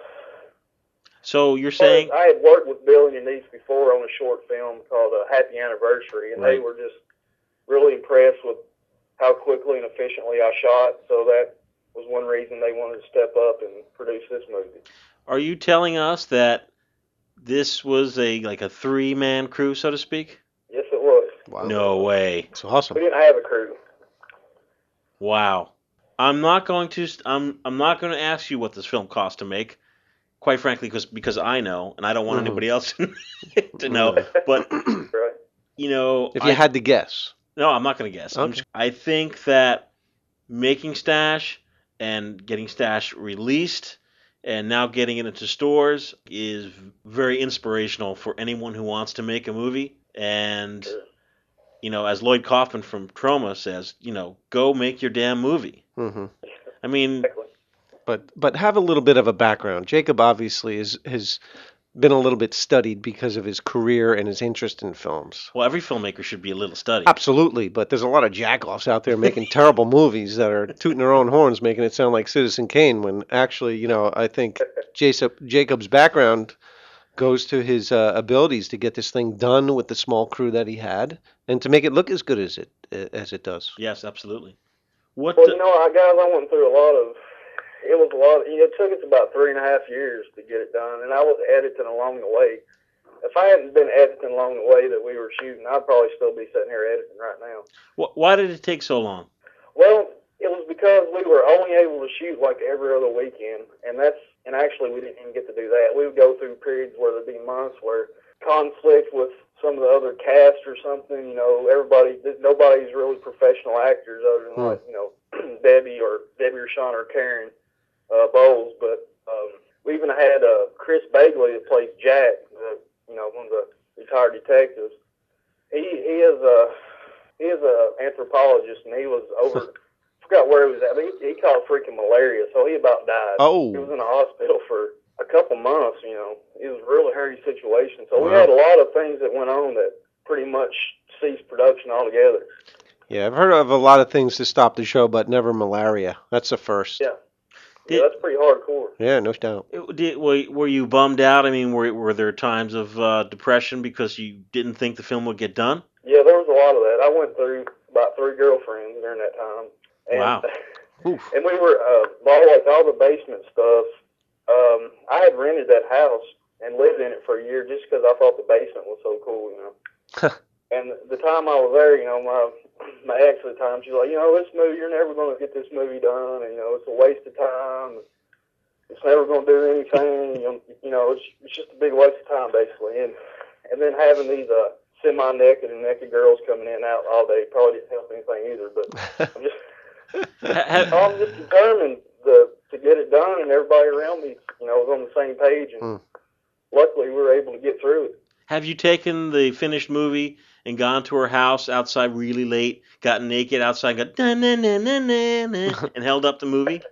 So you're saying, I had worked with Billy and Denise before on a short film called uh, Happy Anniversary, and they Right. were just really impressed with how quickly and efficiently I shot. So that was one reason they wanted to step up and produce this movie. are you telling us that this was a like a three-man crew, so to speak? Yes, it was. Wow. No way. It's awesome. We didn't have a crew. Wow. I'm not going to I'm I'm not going to ask you what this film cost to make, quite frankly, because because I know, and I don't want Mhm. anybody else to know. But Right. you know, If you I, had to guess. no, I'm not going to guess. I'm Okay. just- I think that making Stash and getting Stash released and now getting it into stores is very inspirational for anyone who wants to make a movie. And Sure. you know, as Lloyd Kaufman from Troma says, you know, go make your damn movie. Hmm. I mean, Exactly. But but have a little bit of a background. Jacob obviously is, has been a little bit studied because of his career and his interest in films. well, every filmmaker should be a little studied. Absolutely, but there's a lot of jackoffs out there making terrible movies that are tooting their own horns, making it sound like Citizen Kane, when actually, you know, I think Jacob, Jacob's background goes to his uh, abilities to get this thing done with the small crew that he had and to make it look as good as it as it does. Yes, absolutely. What? Well, the- you know, I guys, I went through a lot of. It was a lot. You know, it took us about three and a half years to get it done, and I was editing along the way. If I hadn't been editing along the way that we were shooting, I'd probably still be sitting here editing right now. wh- why did it take so long? Well, it was because we were only able to shoot like every other weekend, and that's and actually we didn't even get to do that. We would go through periods where there'd be months where conflict with some of the other cast or something. You know, everybody, nobody's really professional actors other than Hmm. like you know Debbie or Debbie or Sean or Karen uh, Bowles. But um, we even had uh, Chris Bagley that plays Jack, the, you know, one of the retired detectives. He he is a he is a anthropologist, and he was over. Forgot where he was at. But he, he caught freaking malaria, so he about died. Oh. He was in the hospital for a couple months. You know, it was a really hairy situation. So we Wow. had a lot of things that went on that pretty much ceased production altogether. Yeah, I've heard of a lot of things to stop the show, but never malaria. That's a first. Yeah, Did- yeah, that's pretty hardcore. Yeah, no doubt. It- Did, were, were you bummed out? I mean, were were there times of uh, depression because you didn't think the film would get done? Yeah, there was a lot of that. I went through about three girlfriends during that time. And, Wow. Oof. And we were uh, all like all the basement stuff. Um, I had rented that house and lived in it for a year just because I thought the basement was so cool, you know. And the time I was there, you know, my my ex at the time, she's like, you know, this movie, you're never going to get this movie done, and you know, it's a waste of time. It's never going to do anything. You know, you know, it's it's just a big waste of time, basically. And and then having these uh, semi-naked and naked girls coming in and out all day probably didn't help anything either. But I'm just Ha- ha- I'm just determined the, to get it done, and everybody around me, you know, was on the same page, and Hmm. luckily we were able to get through it. Have you taken the finished movie and gone to her house outside really late, gotten naked outside, got na na na na na na, and held up the movie?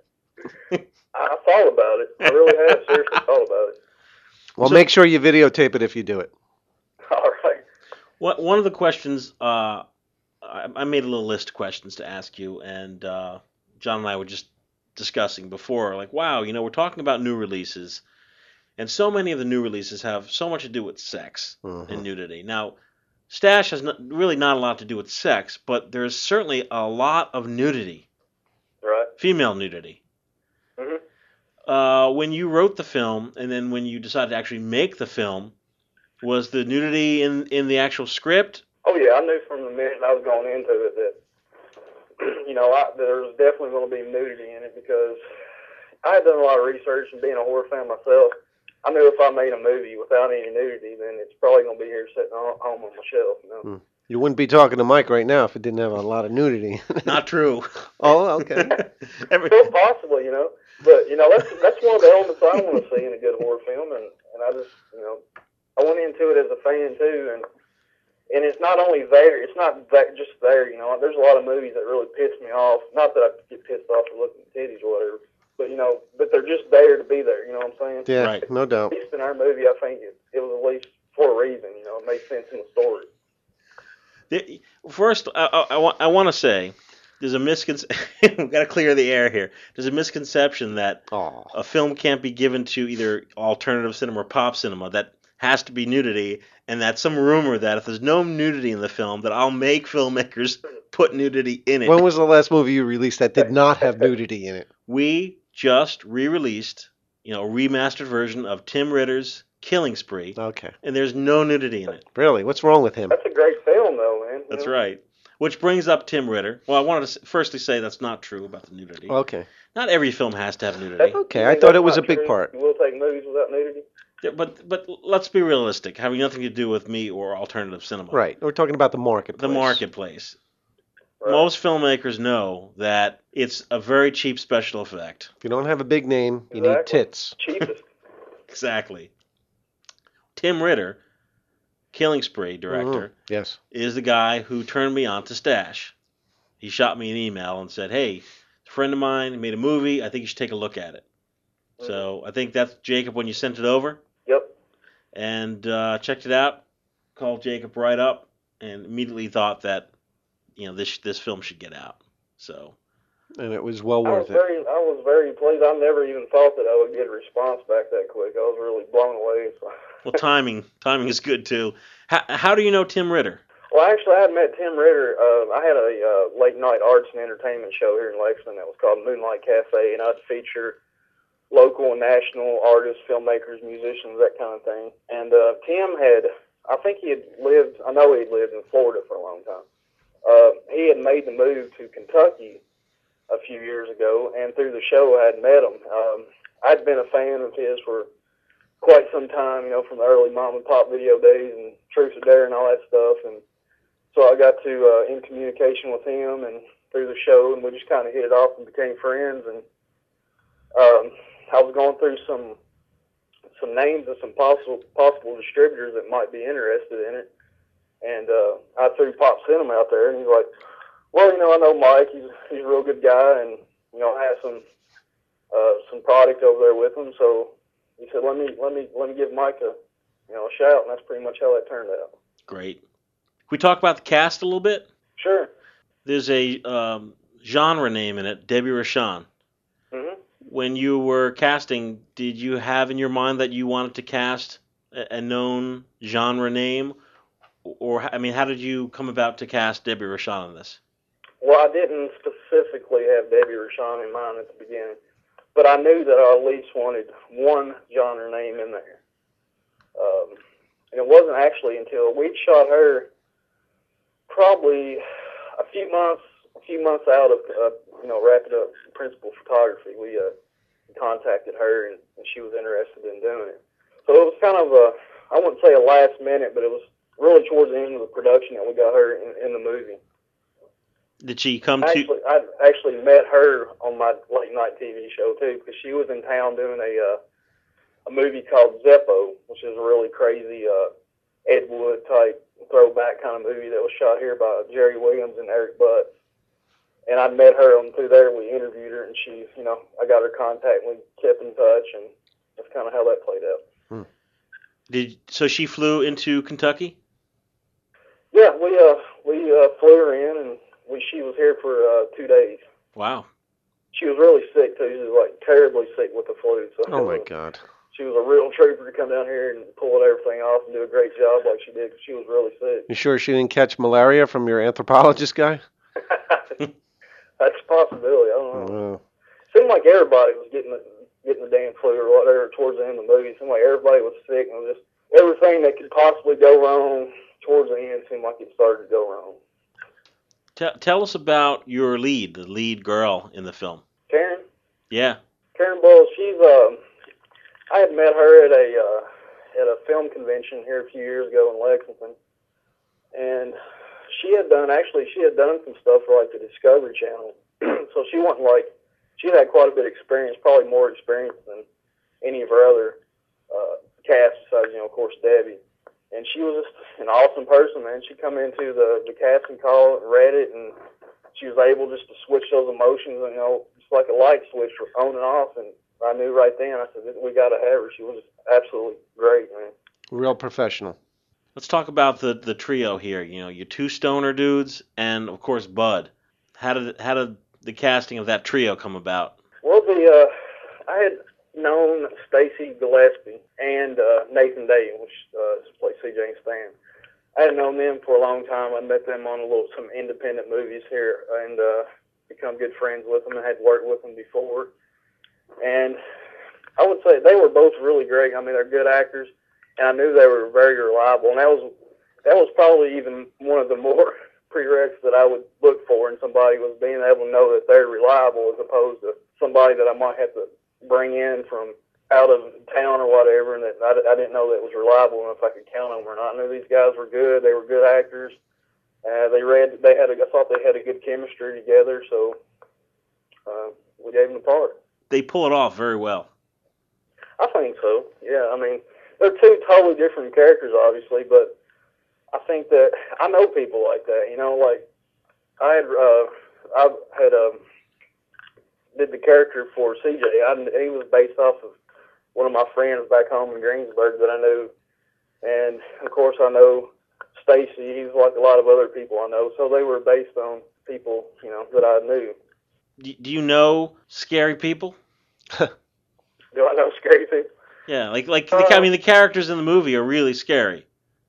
I thought about it. I really have seriously thought about it. Well, So- make sure you videotape it if you do it. All right. What one of the questions uh, I, I made a little list of questions to ask you, and uh, John and I were just discussing before, like, wow, you know, we're talking about new releases, and so many of the new releases have so much to do with sex Mhm. and nudity. Now, Stash has not, really not a lot to do with sex, but there's certainly a lot of nudity, Right. female nudity. hmm Uh, when you wrote the film, and then when you decided to actually make the film, was the nudity in, in the actual script? Oh yeah, I knew from the minute I was going into it that you know I, there was definitely going to be nudity in it because I had done a lot of research and being a horror fan myself, I knew if I made a movie without any nudity, then it's probably going to be here sitting on, home on my shelf. You know. Hmm. You wouldn't be talking to Mike right now if it didn't have a lot of nudity. Not true. Oh, okay. Every- Still possible, you know. But you know that's that's one of the elements I want to see in a good horror film, and and I just you know I went into it as a fan too, and and it's not only there, it's not that just there, you know. There's a lot of movies that really piss me off. Not that I get pissed off for looking at titties or whatever, but you know, but they're just there to be there. You know what I'm saying? Yeah, Right. no doubt. At least in our movie, I think it, it was at least for a reason. You know, it made sense in the story. The- First, I, I, I, want, I want to say there's a misconception. We've got to clear the air here. There's a misconception that Aw. a film can't be given to either alternative cinema or pop cinema. That has to be nudity, and that's some rumor that if there's no nudity in the film, that I'll make filmmakers put nudity in it. When was the last movie you released that did not have nudity in it? We just re-released, you know, a remastered version of Tim Ritter's Killing Spree, Okay. and there's no nudity in it. Really? What's wrong with him? That's a great film, though, man. you That's know? right. Which brings up Tim Ritter. Well, I wanted to s- firstly say that's not true about the nudity. Okay. Not every film has to have nudity. That's- Okay, you I think thought that's it was not a big true? part. You will take movies without nudity? Yeah, but but let's be realistic, having nothing to do with me or alternative cinema. Right. We're talking about the marketplace. The marketplace. Right. Most filmmakers know that it's a very cheap special effect. If you don't have a big name, you need Exactly. tits. Cheapest. Exactly. Tim Ritter, Killing Spree director, Mhm. Yes. is the guy who turned me on to Stash. He shot me an email and said, hey, a friend of mine made a movie. I think you should take a look at it. So I think that's Jacob when you sent it over. Yep. And uh, checked it out, called Jacob right up, and immediately thought that, you know, this this film should get out. So And it was well I was worth it. very, I was very pleased. I never even thought that I would get a response back that quick. I was really blown away. So. well, timing timing is good too. How, how do you know Tim Ritter? Well, actually, I had met Tim Ritter. Uh, I had a uh, late night arts and entertainment show here in Lexington that was called Moonlight Cafe, and I'd feature local and national artists, filmmakers, musicians, that kind of thing. And uh, Tim had, I think he had lived, I know he had lived in Florida for a long time. Uh, he had made the move to Kentucky a few years ago, and through the show I had met him. Um, I'd been a fan of his for quite some time, you know, from the early mom and pop video days and Truth or Dare and all that stuff. And so I got to uh, in communication with him and through the show, and we just kind of hit it off and became friends. And um, I was going through some some names of some possible possible distributors that might be interested in it. And uh, I threw Pop Cinema out there, and he's like, well, you know, I know Mike. He's he's a real good guy, and you know, I have some uh, some product over there with him. So he said, let me let me let me give Mike a you know a shout, and that's pretty much how that turned out. Great. Can we talk about the cast a little bit? Sure. There's a um, genre name in it, Debbie Rochon. hmm When you were casting, did you have in your mind that you wanted to cast a, a known genre name? Or, I mean, how did you come about to cast Debbie Rochon in this? Well, I didn't specifically have Debbie Rochon in mind at the beginning, but I knew that I at least wanted one genre name in there. Um, and it wasn't actually until we'd shot her probably a few months, a few months out of, uh, you know, wrapping up principal photography. We uh, contacted her, and, and she was interested in doing it. So it was kind of a, I wouldn't say a last minute, but it was really towards the end of the production that we got her in, in the movie. Did she come I to... actually, I actually met her on my late night T V show too, because she was in town doing a uh, a movie called Zeppo, which is a really crazy uh, Ed Wood type throwback kind of movie that was shot here by Jerry Williams and Eric Butts. And I met her on through there. We interviewed her, and she, you know, I got her contact, and we kept in touch, and that's kind of how that played out. Hmm. Did so she flew into Kentucky? Yeah, we uh we uh, flew her in, and we she was here for uh, two days. Wow. She was really sick too. She was like terribly sick with the flu. So Oh my God. She was a real trooper to come down here and pull everything off and do a great job like she did. 'Cause she was really sick. You sure she didn't catch malaria from your anthropologist guy? That's a possibility. I don't know. Oh. Seemed like everybody was getting the getting the damn flu or whatever towards the end of the movie. It seemed like everybody was sick, and it was just everything that could possibly go wrong towards the end seemed like it started to go wrong. Tell tell us about your lead, the lead girl in the film. Karen, Yeah. Karen Bowles. She's um, I had met her at a uh, at a film convention here a few years ago in Lexington, and she had done actually she had done some stuff for like the Discovery Channel, so she wasn't like she had quite a bit of experience, probably more experience than any of her other uh, cast besides, you know, of course, Debbie. And she was just an awesome person, man. She come into the, the casting call, read it, and she was able just to switch those emotions, and, you know, just like a light switch on and off. And I knew right then, I said, we got to have her. She was absolutely great, man. Real professional. Let's talk about the, the trio here. You know, your two stoner dudes and, of course, Bud. How did how did the casting of that trio come about? Well, the uh, I had known Stacey Gillespie and uh, Nathan Day, which uh, plays C J and Stan. I had known them for a long time. I met them on a little some independent movies here, and uh, become good friends with them, and had worked with them before. And I would say they were both really great. I mean, they're good actors, and I knew they were very reliable. And that was that was probably even one of the more prereqs that I would look for in somebody, was being able to know that they're reliable, as opposed to somebody that I might have to bring in from out of town or whatever, and that I, I didn't know that was reliable enough I could count on them or not. I knew these guys were good. They were good actors. Uh, they read. They had. A, I thought they had a good chemistry together, so uh, we gave them the part. They pull it off very well. I think so. Yeah, I mean, they're two totally different characters, obviously, but I think that I know people like that. You know, like I had. Uh, I had. Um, did the character for C J. I, he was based off of one of my friends back home in Greensburg that I knew. And, of course, I know Stacy. He's like a lot of other people I know. So they were based on people, you know, that I knew. Do you know scary people? Do I know scary people? Yeah, like, like Uh, the, I mean, the characters in the movie are really scary.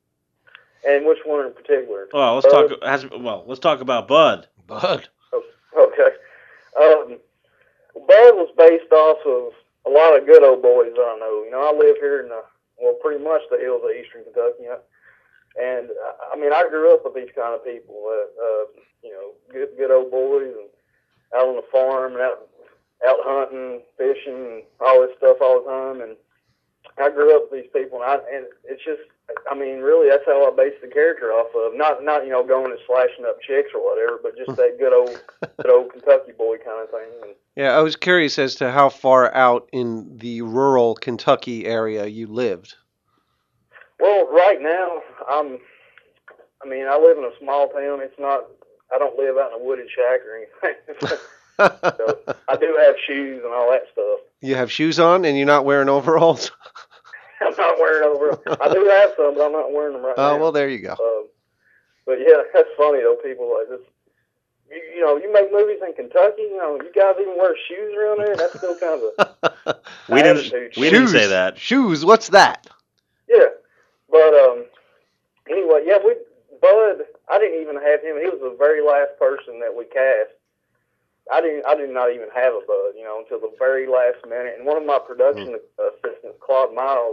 And which one in particular? Well, let's Bud? talk. Has, well, let's talk about Bud. Bud. Oh, okay. Um, Bud was based off of a lot of good old boys I know. You know, I live here in the, well, pretty much the hills of eastern Kentucky. And, I mean, I grew up with these kind of people, uh, uh, you know, good good old boys, and out on the farm and out, out hunting, fishing, and all this stuff all the time. And I grew up with these people, and, I, and it's just, I mean, really, that's how I based the character off of. Not, not you know, going and slashing up chicks or whatever, but just that good old, good old Kentucky boy kind of thing. And, Yeah, I was curious as to how far out in the rural Kentucky area you lived. well, right now, I'm, I mean, I live in a small town. It's not, I don't live out in a wooded shack or anything. So I do have shoes and all that stuff. You have shoes on and you're not wearing overalls? I'm not wearing overalls. I do have some, but I'm not wearing them right Oh, now. well, there you go. Um, but yeah, that's funny though. People like this. You, you know, you make movies in Kentucky. You know, you guys even wear shoes around there. That's still kind of a We didn't. attitude. We didn't say that. Shoes, what's that? Yeah, but um, anyway, yeah, we Bud. I didn't even have him. He was the very last person that we cast. I didn't. I did not even have a Bud, you know, until the very last minute. And one of my production mm. assistants, Claude Miles,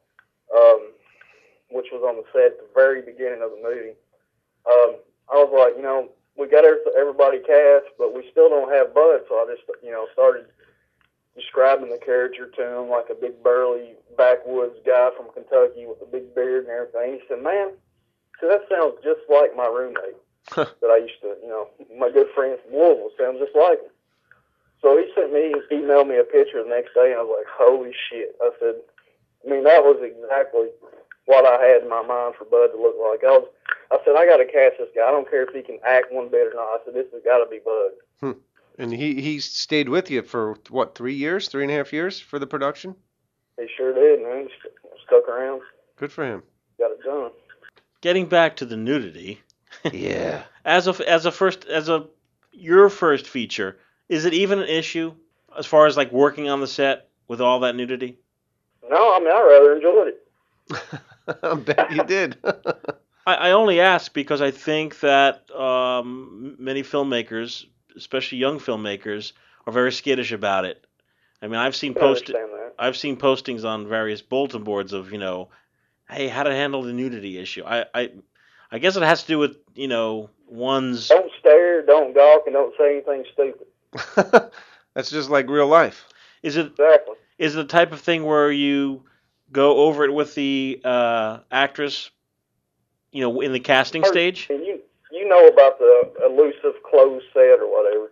um, which was on the set at the very beginning of the movie, um, I was like, you know, we got everybody cast, but we still don't have Bud. So I just, you know, started describing the character to him like a big burly backwoods guy from Kentucky with a big beard and everything. He said, "Man, so that sounds just like my roommate." that I used to, you know, my good friend from Louisville sounds just like him. So he sent me, he emailed me a picture the next day, and I was like, holy shit. I said, I mean, that was exactly what I had in my mind for Bud to look like. I was, I said, I got to cast this guy. I don't care if he can act one bit or not. I said, this has got to be Bud. Hmm. And he, he stayed with you for, what, three years, three and a half years for the production? He sure did, man. St- stuck around. Good for him. Got it done. Getting back to the nudity. Yeah. As a as a first as a your first feature, is it even an issue as far as like working on the set with all that nudity? No, I mean I rather enjoyed it. I bet you did. I, I only ask because I think that um, many filmmakers, especially young filmmakers, are very skittish about it. I mean, I've seen I post understand that. I've seen postings on various bulletin boards of, you know, hey, how to handle the nudity issue. I, I I guess it has to do with, you know, one's Don't stare, don't gawk, and don't say anything stupid. That's just like real life. Is it Exactly. is it the type of thing where you go over it with the uh, actress, you know, in the casting stage? And you you know about the elusive closed set or whatever.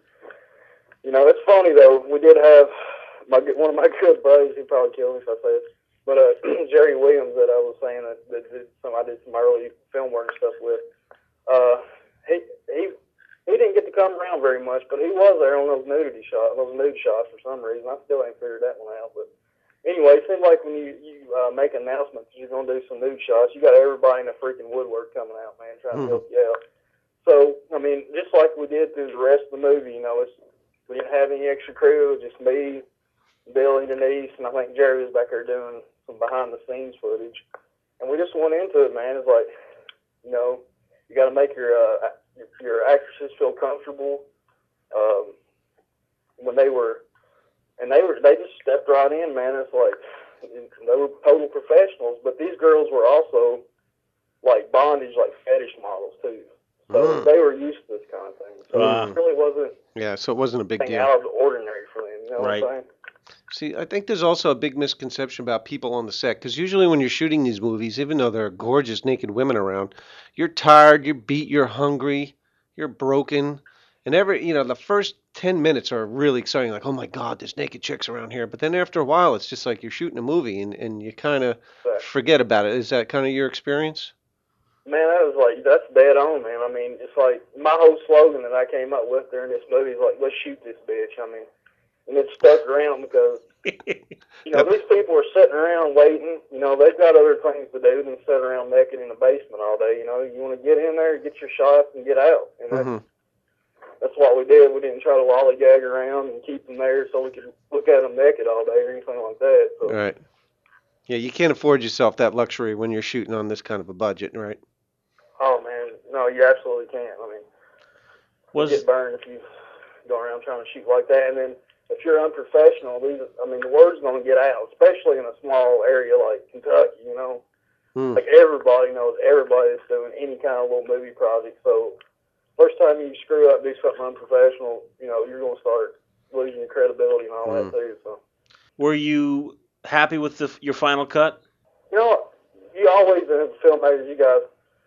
You know, it's funny though. We did have my one of my good buddies. He'd probably kill me if I say it. But uh, Jerry Williams, that I was saying that, that did some, I did some early film work and stuff with. Uh, he he he didn't get to come around very much, but he was there on those nudity shots, those nude shots for some reason. I still ain't figured that one out. But anyway, it seems like when you you uh, make announcements that you're gonna do some nude shots, you got everybody in the freaking woodwork coming out, man, trying to help you out. So I mean, just like we did through the rest of the movie, you know, it's we didn't have any extra crew, just me, Billy, Denise, and I think Jerry was back there doing some behind the scenes footage. And we just went into it, man. It's like, you know, you got to make your uh, your actresses feel comfortable. Um, when they were, and they were, they just stepped right in, man. It's like they were total professionals, but these girls were also like bondage, like fetish models too. So Mm. they were used to this kind of thing. So Mm. it really wasn't Yeah, so it wasn't a big anything deal. out of the ordinary for them. You know Right. what I'm saying? See, I think there's also a big misconception about people on the set, because usually when you're shooting these movies, even though there are gorgeous naked women around, you're tired, you're beat, you're hungry, you're broken, and every, you know, the first ten minutes are really exciting, like, oh my God, there's naked chicks around here. But then after a while, it's just like you're shooting a movie, and, and you kind of forget about it. Is that kind of your experience? Man, that was like, that's dead on, man. I mean, it's like my whole slogan that I came up with during this movie is like, let's shoot this bitch. I mean, and it stuck around because, you know, these people are sitting around waiting. You know, they've got other things to do than sit around naked in the basement all day. You know, you want to get in there, get your shots, and get out. And that's, Mm-hmm. that's what we did. We didn't try to lollygag around and keep them there so we could look at them naked all day or anything like that. So, All right. Yeah, you can't afford yourself that luxury when you're shooting on this kind of a budget, right? oh, man, no, you absolutely can't. I mean, Was you get burned if you go around trying to shoot like that. And then if you're unprofessional, these, I mean, the word's going to get out, especially in a small area like Kentucky, you know. Hmm. Like everybody knows everybody that's doing any kind of little movie project. So first time you screw up, do something unprofessional, you know, you're going to start losing your credibility and all Hmm. that too. So, Were you happy with the your final cut? you know, you always, as filmmakers, you guys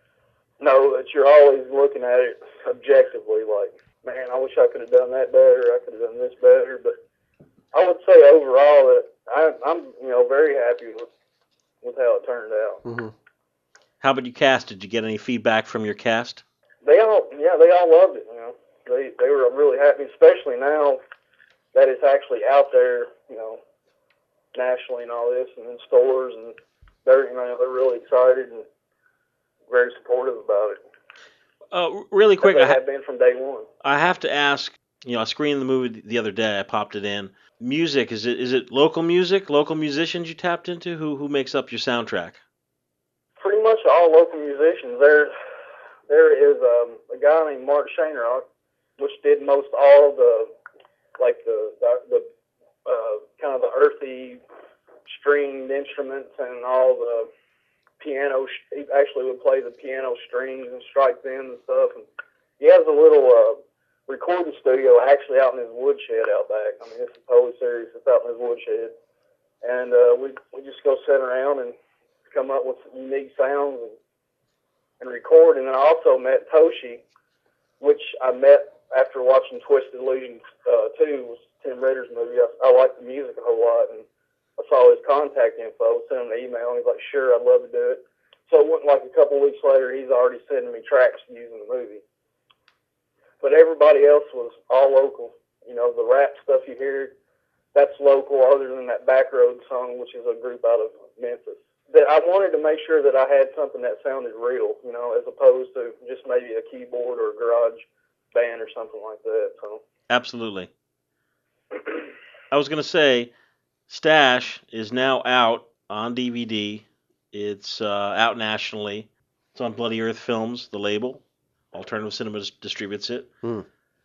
know that you're always looking at it objectively, like, man, I wish I could have done that better, I could have done this better, but I would say overall that I, I'm, you know, very happy with, with how it turned out. Mm-hmm. How about you cast? Did you get any feedback from your cast? They all, yeah, they all loved it, you know. They, they were really happy, especially now that it's actually out there, you know, nationally and all this, and in stores, and they're, you know, they're really excited and very supportive about it. Uh, really quick, They I, ha- have been from day one. I have to ask. You know, I screened the movie the other day. I popped it in. Music, is it is it local music, local musicians you tapped into? Who who makes up your soundtrack? Pretty much all local musicians. There, there is um, a guy named Mark Shanerock, which did most all of the, like the the, the uh, kind of the earthy stringed instruments and all the piano. He actually would play the piano strings and strike them and stuff. And he has a little uh, recording studio actually out in his woodshed out back. I mean, it's totally serious. It's out in his woodshed, and uh, we we just go sit around and come up with some unique sounds and, and record. And then I also met Toshi, which I met after watching Twisted Illusion uh, two, was Tim Ritter's movie. I, I liked the music a whole lot, and I saw his contact info, sent him an email, and he's like, sure, I'd love to do it. So it wasn't like a couple weeks later, he's already sending me tracks to use in the movie. But everybody else was all local. You know, the rap stuff you hear, that's local, other than that Backroad song, which is a group out of Memphis. That I wanted to make sure that I had something that sounded real, you know, as opposed to just maybe a keyboard or a garage band or something like that. So Absolutely. I was going to say, Stash is now out on D V D. It's uh, out nationally. It's on Bloody Earth Films, the label. Alternative Cinema dis- distributes it. Hmm.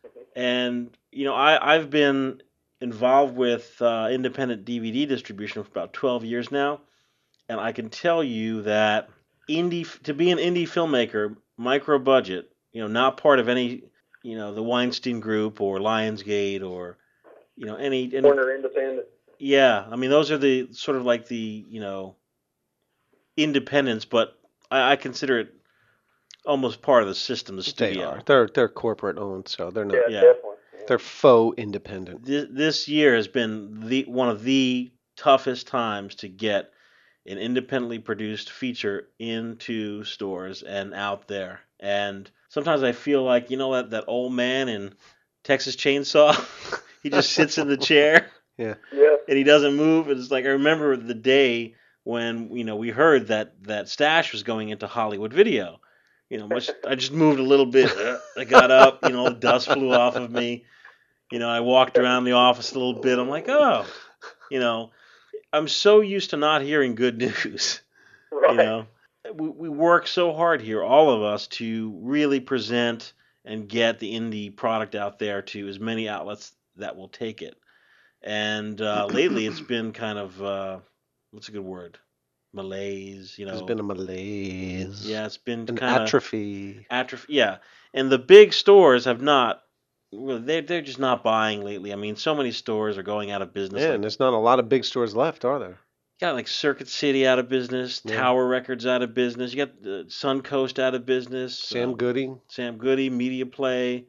And, you know, I, I've been involved with uh, independent D V D distribution for about twelve years now. And I can tell you that indie to be an indie filmmaker, micro budget, you know, not part of any, you know, the Weinstein Group or Lionsgate or, you know, any, any Warner Independent. yeah, I mean, those are the sort of like the, you know, independents, but I, I consider it almost part of the system, the They studio. are. They're they're corporate owned, so they're not. Yeah, Yeah. definitely. Yeah. They're faux independent. This, this year has been the one of the toughest times to get an independently produced feature into stores and out there. And sometimes I feel like, you know, that, that old man in Texas Chainsaw, he just sits in the chair. Yeah. Yeah. And he doesn't move. And it's like I remember the day when, you know, we heard that, that Stash was going into Hollywood Video. You know, much, I just moved a little bit. I got up, you know, dust flew off of me. You know, I walked around the office a little bit. I'm like, oh, you know, I'm so used to not hearing good news. Right. You know, we, we work so hard here, all of us, to really present and get the indie product out there to as many outlets that will take it. And uh, lately, it's been kind of uh, what's a good word? Malaise. You know, There's been a malaise. yeah, it's been An kind of atrophy. atrophy. Yeah, and the big stores have not. Well, they they're just not buying lately. I mean, so many stores are going out of business. Yeah, Like, and there's not a lot of big stores left, are there? you got like Circuit City out of business, Yeah. Tower Records out of business. You got uh, Suncoast out of business. Sam uh, Goody. Sam Goody, Media Play.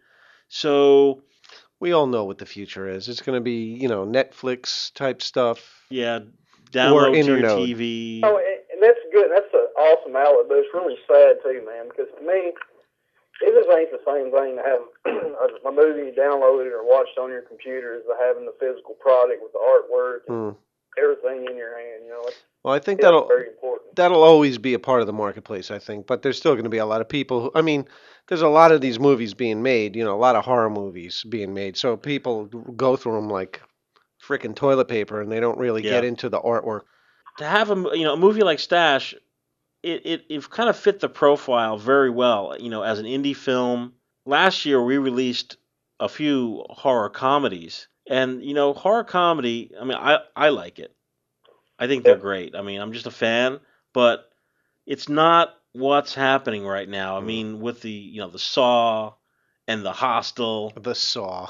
So We all know what the future is. It's going to be, you know, Netflix type stuff. yeah, download to your Internode. T V. Oh, and and that's good. That's an awesome outlet, but it's really sad too, man. Because to me, it just ain't the same thing to have a, a movie downloaded or watched on your computer as to having the physical product with the artwork and Hmm. everything in your hand. You know, it's, Well, I think it's that'll very important. that'll always be a part of the marketplace, I think. But there's still going to be a lot of people who, I mean, there's a lot of these movies being made, you know, a lot of horror movies being made. So people go through them like freaking toilet paper and they don't really Yeah. get into the artwork. To have a m- you know a movie like Stash, it, it it kind of fit the profile very well. You know, as an indie film. Last year we released a few horror comedies, and you know horror comedy. I mean, I I like it. I think they're great. I mean, I'm just a fan, but it's not what's happening right now. I mean, with the you know the Saw and the Hostel, The Saw.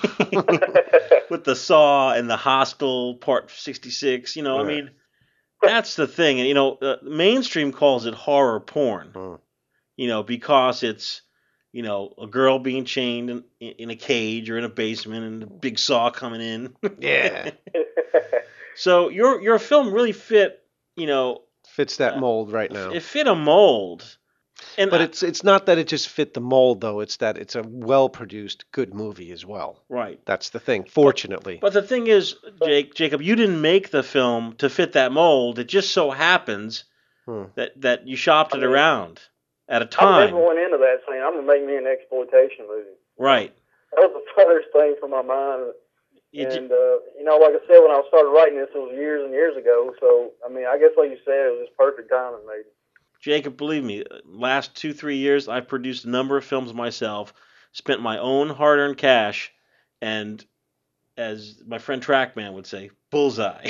with the Saw and the Hostel Part sixty-six. You know, I Right. mean, that's the thing. And you know, uh, mainstream calls it horror porn. Hmm. You know, because it's you know a girl being chained in, in a cage or in a basement and a big saw coming in. Yeah. So your your film really fit. You know, Fits that mold right now. it fit a mold. And But I- it's it's not that it just fit the mold though. It's that it's a well-produced good movie as well. right. That's the thing. Fortunately. But the thing is, Jake, Jacob, you didn't make the film to fit that mold. It just so happens Hmm. that, that you shopped I it mean, around at a I time. never went into that saying I'm gonna make me an exploitation movie. Right. That was the first thing from my mind. You j- And uh, you know, like I said, when I started writing this, it was years and years ago. So I mean, I guess like you said, it was just perfect timing, maybe. Jacob, believe me, last two, three years, I've produced a number of films myself, spent my own hard-earned cash, and as my friend Trackman would say, bullseye.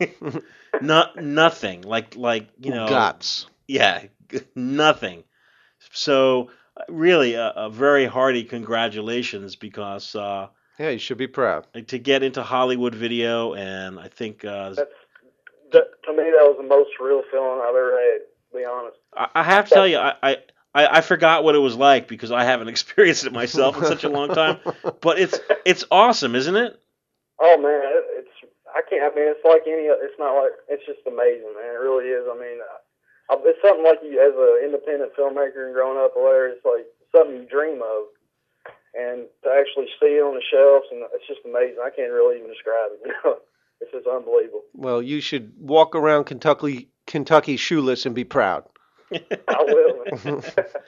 Not nothing. Like like you know. Guts. Yeah, nothing. So really, a, a very hearty congratulations because uh, Yeah, you should be proud. to get into Hollywood Video, and I think uh, That's that, to me, that was the most surreal feeling I've ever had. To be honest. I, I have to tell you, I, I I I forgot what it was like because I haven't experienced it myself in such a long time. But it's it's awesome, isn't it? Oh man, it, it's I can't. I mean, it's like any. It's not like it's just amazing, man. It really is. I mean, I, uh, it's something like you, as an independent filmmaker and growing up or whatever, it's like something you dream of. And to actually see it on the shelves, and it's just amazing. I can't really even describe it. You know, it's just unbelievable. Well, you should walk around Kentucky, Kentucky shoeless and be proud. I will.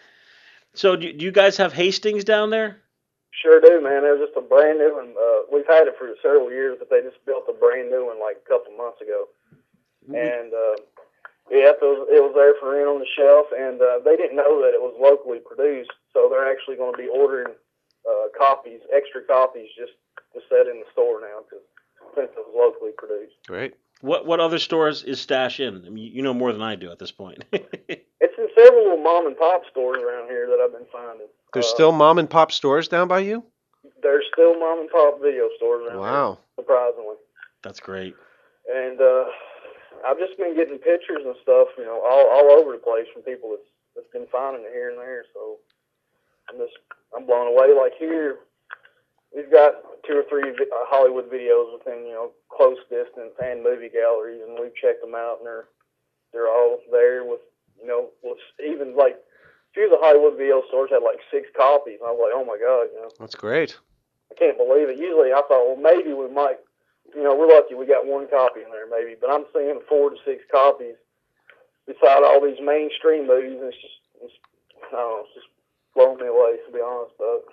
So, do, do you guys have Hastings down there? Sure do, man. It was just a brand new one. Uh, we've had it for several years, but they just built a brand new one like a couple months ago. And uh, yeah, it was, it was there for rent on the shelf, and uh, they didn't know that it was locally produced, so they're actually going to be ordering uh, copies, extra copies, just to set in the store now, cause, since it was locally produced. Great. What what other stores is Stash in? I mean, you know more than I do at this point. It's in several little mom and pop stores around here that I've been finding. There's uh, still mom and pop stores down by you? There's still mom and pop video stores around Wow. here, surprisingly. That's great. And uh, I've just been getting pictures and stuff, you know, all all over the place from people that's that's been finding it here and there. So I'm just I'm blown away. Like here, we've got two or three vi- uh, Hollywood videos within, you know, close distance and movie galleries, and we've checked them out, and they're they're all there with, you know, with even like a few of the Hollywood video stores had like six copies. And I was like, oh my god, you know, That's great. I can't believe it. Usually I thought, well, maybe we might, you know, we're lucky we got one copy in there maybe, but I'm seeing four to six copies beside all these mainstream movies, and it's just, it's, I don't know, it's just blowing me away, to be honest. But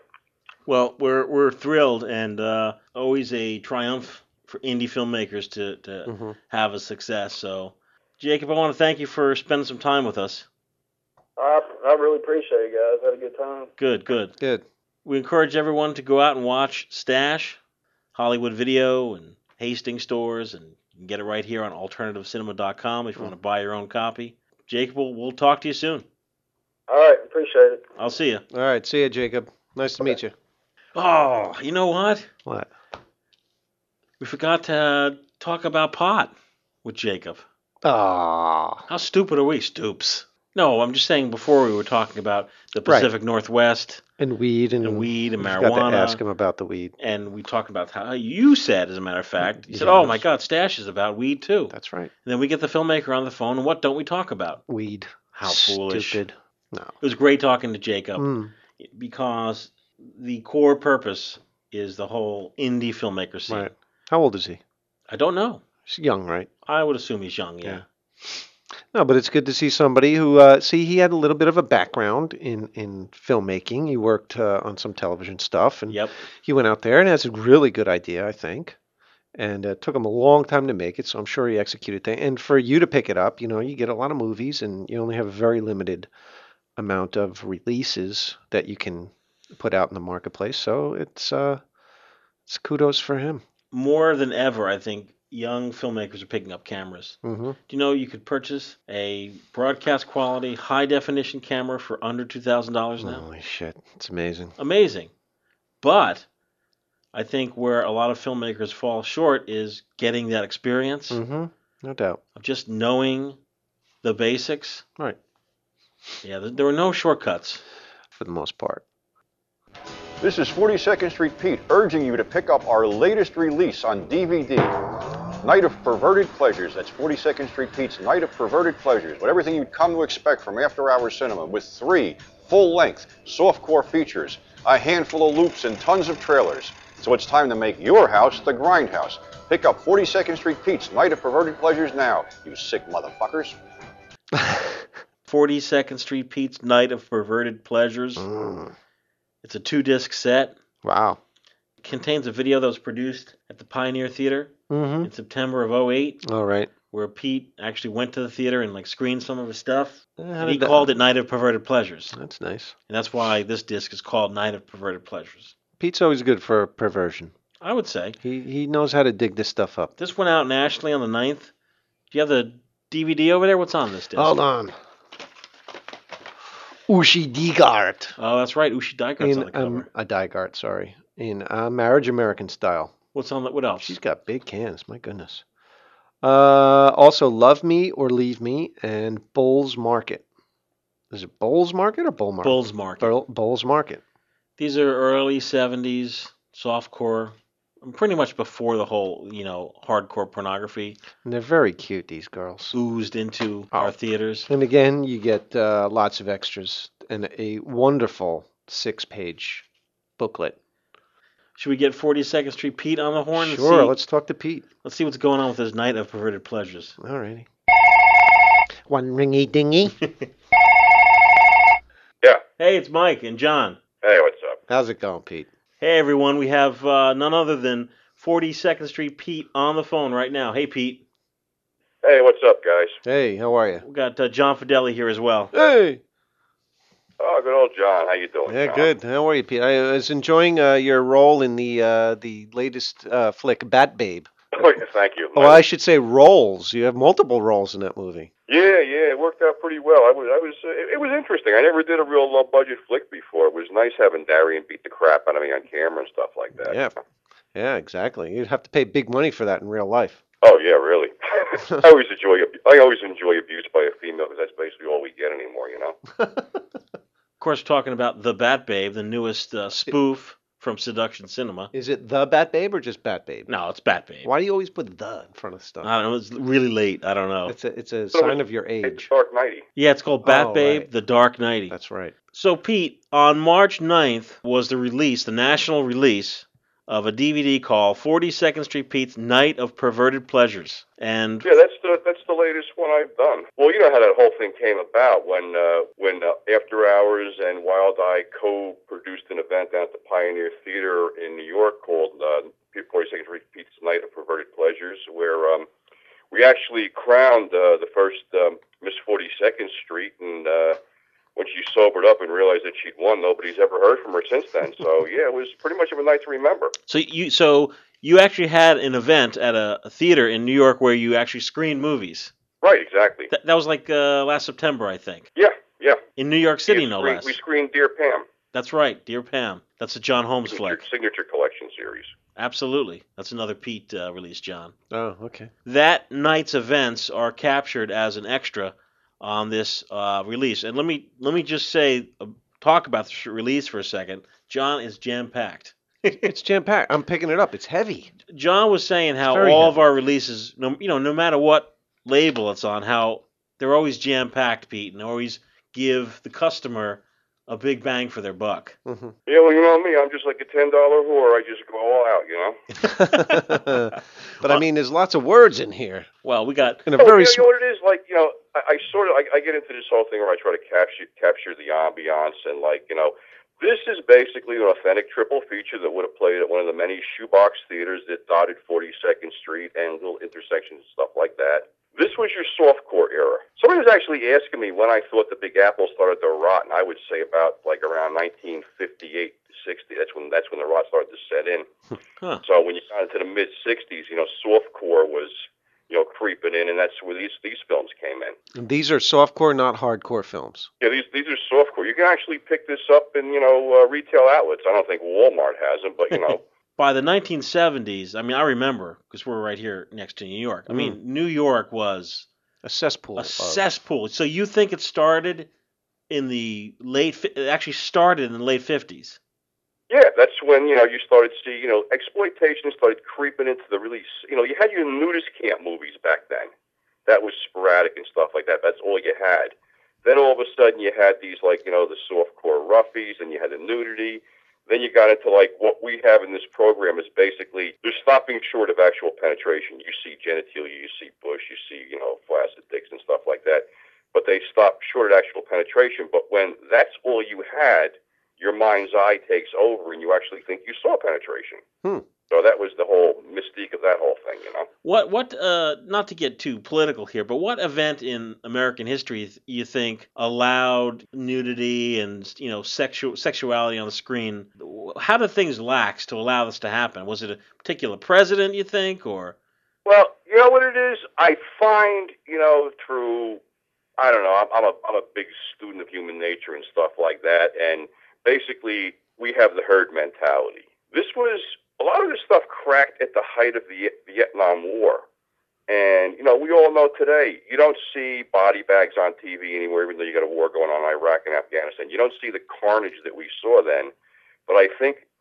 Well, we're we're thrilled, and uh, always a triumph for indie filmmakers to, to Mm-hmm. have a success. So, Jacob, I want to thank you for spending some time with us. I I really appreciate it, guys. Had a good time. Good, good. Good. We encourage everyone to go out and watch Stash, Hollywood Video, and Hastings stores, and you can get it right here on alternative cinema dot com if you want to buy your own copy. Jacob, we'll, we'll talk to you soon. All right, appreciate it. I'll see you. All right. See you, Jacob. Nice to meet you. Oh, you know what? What? We forgot to talk about pot with Jacob. Ah. How stupid are we, Stoops? No, I'm just saying before we were talking about the Pacific Northwest And weed and, and weed and Got to marijuana. ask him about the weed. And we talked about how you said, as a matter of fact, you said, Yes. oh my God, Stash is about weed too. That's right. And then we get the filmmaker on the phone, and what don't we talk about? Weed. How foolish. Stupid. No. It was great talking to Jacob Mm. because the core purpose is the whole indie filmmaker scene. Right. How old is he? I don't know. He's young, right? I would assume he's young, yeah. Yeah. No, but it's good to see somebody who, uh, see, he had a little bit of a background in, in filmmaking. He worked uh, on some television stuff, and Yep. he went out there and has a really good idea, I think. And uh, it took him a long time to make it, so I'm sure he executed that. And for you to pick it up, you know, you get a lot of movies, and you only have a very limited amount of releases that you can put out in the marketplace. So it's uh, it's kudos for him. More than ever, I think young filmmakers are picking up cameras. Mm-hmm. Do you know you could purchase a broadcast quality, high definition camera for under two thousand dollars now? Holy shit, it's amazing. Amazing. But I think where a lot of filmmakers fall short is getting that experience Mm-hmm. No doubt. of just knowing the basics. Right. Yeah, there, there were no shortcuts. For the most part. This is forty-second Street Pete urging you to pick up our latest release on D V D, Night of Perverted Pleasures. That's forty-second Street Pete's Night of Perverted Pleasures, with everything you'd come to expect from after-hours cinema, with three full-length softcore features, a handful of loops, and tons of trailers. So it's time to make your house the Grindhouse. Pick up forty-second Street Pete's Night of Perverted Pleasures now, you sick motherfuckers. forty-second Street Pete's Night of Perverted Pleasures. Mm. It's a two-disc set. Wow. It contains a video that was produced at the Pioneer Theater Mm-hmm. in September of oh eight, All right. where Pete actually went to the theater and like screened some of his stuff. How And he did that- called it Night of Perverted Pleasures. That's nice. And that's why this disc is called Night of Perverted Pleasures. Pete's always good for perversion. I would say. He he knows how to dig this stuff up. This went out nationally on the ninth. Do you have the D V D over there? What's on this disc? Hold on. Ushi Digart. Oh, that's right. Ushi Daikart's on the In cover. um, a Digart, sorry. In uh, Marriage American Style. What's on the, what else? She's got big cans. My goodness. Uh, also, Love Me or Leave Me and Bulls Market. Is it Bulls Market or Bull Market? Bulls Market. Bull, Bulls Market. These are early seventies softcore pretty much before the whole, you know, hardcore pornography And they're very cute, these girls. oozed into Oh. our theaters. And again, you get uh, lots of extras and a wonderful six-page booklet. Should we get forty-second Street Pete on the horn? Sure, and see, let's talk to Pete. let's see what's going on with his night of perverted pleasures. All righty. One ringy dingy. Yeah. Hey, it's Mike and John. Hey, what's up? How's it going, Pete? Hey, everyone. We have uh, none other than forty-second Street Pete on the phone right now. Hey, Pete. Hey, what's up, guys? Hey, how are you? We got uh, John Fideli here as well. Hey. Oh, good old John. How you doing? Yeah, John? good. How are you, Pete? I was enjoying uh, your role in the uh, the latest uh, flick, Bat Babe. Oh, yeah, thank you. Oh, I should say roles. You have multiple roles in that movie. Yeah, yeah, it worked out pretty well. I was, I was, uh, it, it was interesting. I never did a real low budget flick before. It was nice having Darian beat the crap out of me on camera and stuff like that. Yeah, yeah, exactly. You'd have to pay big money for that in real life. Oh yeah, really. I always enjoy, I always enjoy abuse by a female because that's basically all we get anymore, you know. Of course, we're talking about The Bat Babe, the newest uh, spoof from Seduction Cinema. Is it the Bat Babe or just Bat Babe? No, it's Bat Babe. Why do you always put the in front of stuff? I don't know. It's really late. I don't know. It's a it's a So sign it's- of your It's age. Dark Nighty. Yeah, it's called Bat Oh, Babe, right. The Dark Nighty. That's right. So, Pete, on March ninth was the release, the national release of a D V D called forty-second Street Pete's Night of Perverted Pleasures. And Yeah, that's the that's the latest one I've done. Well, you know how that whole thing came about when uh, when uh, After Hours and Wild Eye co-produced an event down at the Pioneer Theater in New York called uh, forty-second Street Pete's Night of Perverted Pleasures, where um, we actually crowned uh, the first um, Miss forty-second Street, and uh, when she sobered up and realized that she'd won, nobody's ever heard from her since then. So yeah, it was pretty much of a night to remember. so you so you actually had an event at a, a theater in New York where you actually screened movies. Right, exactly. That, that was like uh, last September, I think. Yeah, yeah. In New York City, We no screened- less. We screened Dear Pam, That's right, Dear Pam. That's a John Holmes flick. signature collection series. Absolutely. That's another Pete uh, release, John. Oh, okay. That night's events are captured as an extra on this uh, release. And let me let me just say, uh, talk about the sh- release for a second. John is jam-packed. It's jam packed. I'm picking it up. It's heavy. John was saying how very all of heavy. our releases, no, you know, no matter what label it's on, how they're always jam-packed, Pete, and always give the customer a big bang for their buck. Mm-hmm. Yeah, well, you know me. I'm just like a ten dollar whore. I just go all out, you know. But I mean, there's lots of words in here. Well, we got in a Oh, very you know, sm- you know what it is? Like, you know, I, I sort of, I, I get into this whole thing where I try to capture capture the ambiance and, like, you know, this is basically an authentic triple feature that would have played at one of the many shoebox theaters that dotted forty-second Street and little intersections and stuff like that. This was your softcore era. Somebody was actually asking me when I thought the Big Apple started to rot, and I would say about like around nineteen fifty-eight to sixty. That's when that's when the rot started to set in. Huh. So when you got into the mid sixties, you know, softcore was, you know, creeping in, and that's where these these films came in. And these are softcore, not hardcore films. Yeah, these these are softcore. You can actually pick this up in, you know, uh, retail outlets. I don't think Walmart has them, but you know. By the nineteen seventies, I mean, I remember, because we're right here next to New York. I mean, New York was a cesspool. A of- cesspool. So you think it started in the late, fi- it actually started in the late fifties. Yeah, that's when, you know, you started to see, you know, exploitation started creeping into the really, you know, you had your nudist camp movies back then. That was sporadic and stuff like that. That's all you had. Then all of a sudden you had these, like, you know, the softcore roughies, and you had the nudity. Then you got into, like, what we have in this program is basically, they're stopping short of actual penetration. You see genitalia, you see bush, you see, you know, flaccid dicks and stuff like that. But they stop short of actual penetration. But when that's all you had, your mind's eye takes over and you actually think you saw penetration. Hmm. So that was the whole mystique of that whole thing, you know? What, what, uh, not to get too political here, but what event in American history th- you think allowed nudity and, you know, sexual sexuality on the screen? How did things lax to allow this to happen? Was it a particular president, you think, or? Well, you know what it is? I find, you know, through, I don't know, I'm, I'm a I'm a big student of human nature and stuff like that, and basically we have the herd mentality. This was, a lot of this stuff cracked at the height of the Vietnam War. And, you know, we all know today, you don't see body bags on T V anywhere, even though you got a war going on in Iraq and Afghanistan. You don't see the carnage that we saw then. But I think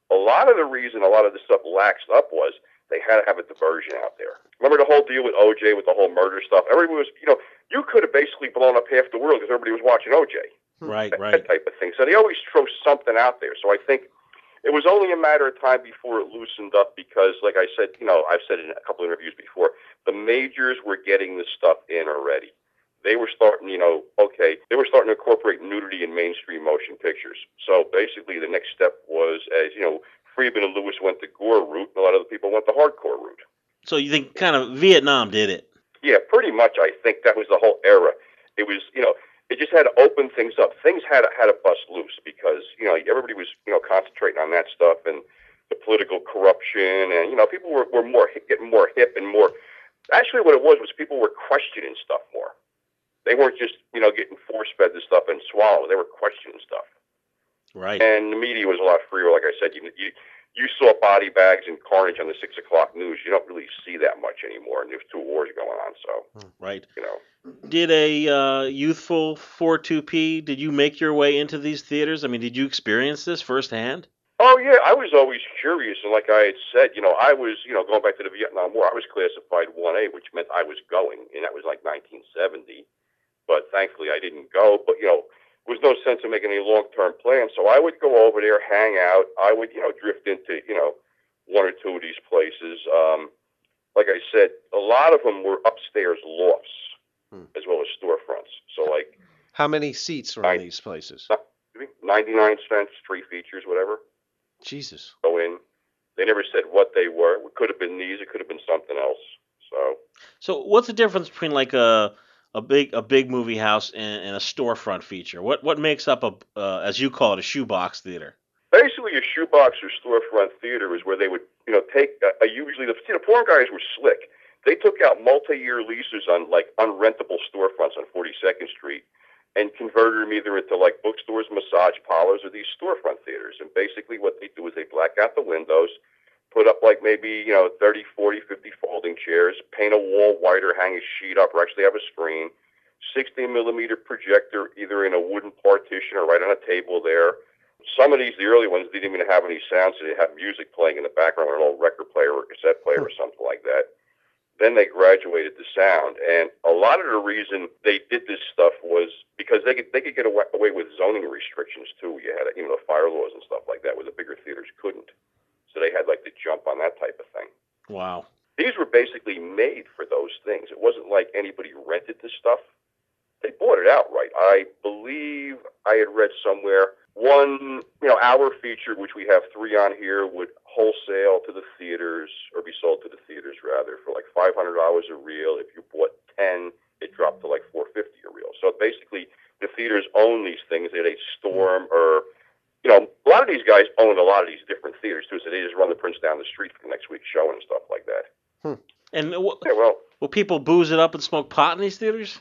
a lot of the reason a lot of this stuff laxed up was they had to have a diversion out there. Remember the whole deal with O J, with the whole murder stuff? Everybody was, you know, you could have basically blown up half the world because everybody was watching O J. Right, that, right. That type of thing. So they always throw something out there. So I think it was only a matter of time before it loosened up because, like I said, you know, I've said it in a couple of interviews before, the majors were getting this stuff in already. They were starting, you know, okay, they were starting to incorporate nudity in mainstream motion pictures. So basically the next step was, as, you know, Friedman and Lewis went the gore route, and a lot of the people went the hardcore route. So you think kind of Vietnam did it? Yeah, pretty much. I think that was the whole era. It was, you know, it just had to open things up. Things had to, had to bust loose because, you know, everybody was, you know, concentrating on that stuff and the political corruption. And, you know, people were, were more getting more hip and more. Actually, what it was was people were questioning stuff more. They weren't just, you know, getting force-fed this stuff and swallowed. They were questioning stuff. Right. And the media was a lot freer. Like I said, you you, you saw body bags and carnage on the six o'clock news. You don't really see that much anymore. And there's two wars going on, so. Right. You know. Did a uh, youthful four two P, did you make your way into these theaters? I mean, did you experience this firsthand? Oh, yeah, I was always curious, and like I had said, you know, I was, you know, going back to the Vietnam War, I was classified one A, which meant I was going, and that was like nineteen seventy, but thankfully I didn't go, but, you know, there was no sense of making any long-term plans, so I would go over there, hang out, I would, you know, drift into, you know, one or two of these places. Um, like I said, a lot of them were upstairs lofts, hmm. as well as storefronts, so like... How many seats were in these places? ninety-nine cents, three features, whatever. Jesus. Go in. They never said what they were. It could have been these. It could have been something else. So. So what's the difference between like a a big a big movie house and, and a storefront feature? What what makes up a uh, as you call it a shoebox theater? Basically, a shoebox or storefront theater is where they would you know take a, a usually the see, the porn guys were slick. They took out multi-year leases on like unrentable storefronts on forty-second Street. And converted them either into like bookstores, massage parlors, or these storefront theaters. And basically what they do is they black out the windows, put up like maybe, you know, thirty, forty, fifty folding chairs, paint a wall white or hang a sheet up or actually have a screen, sixteen millimeter projector either in a wooden partition or right on a table there. Some of these, the early ones, didn't even have any sound, so they had music playing in the background, an old record player or cassette player or something like that. Then they graduated to sound, and a lot of the reason they did this stuff was because they could they could get away, away with zoning restrictions too. You had you know the fire laws and stuff like that, where the bigger theaters couldn't. So they had like to jump on that type of thing. Wow. These were basically made for those things. It wasn't like anybody rented this stuff. They bought it outright. I believe I had read somewhere one you know hour feature, which we have three on here, would wholesale to the theaters or be sold to the theaters rather for like five hundred dollars a reel. If you bought ten, it dropped to like four fifty a reel. So basically, the theaters own these things. They, they store them, or you know, a lot of these guys own a lot of these different theaters too. So they just run the prints down the street for the next week's show and stuff like that. Hmm. And w- yeah, well, will people booze it up and smoke pot in these theaters?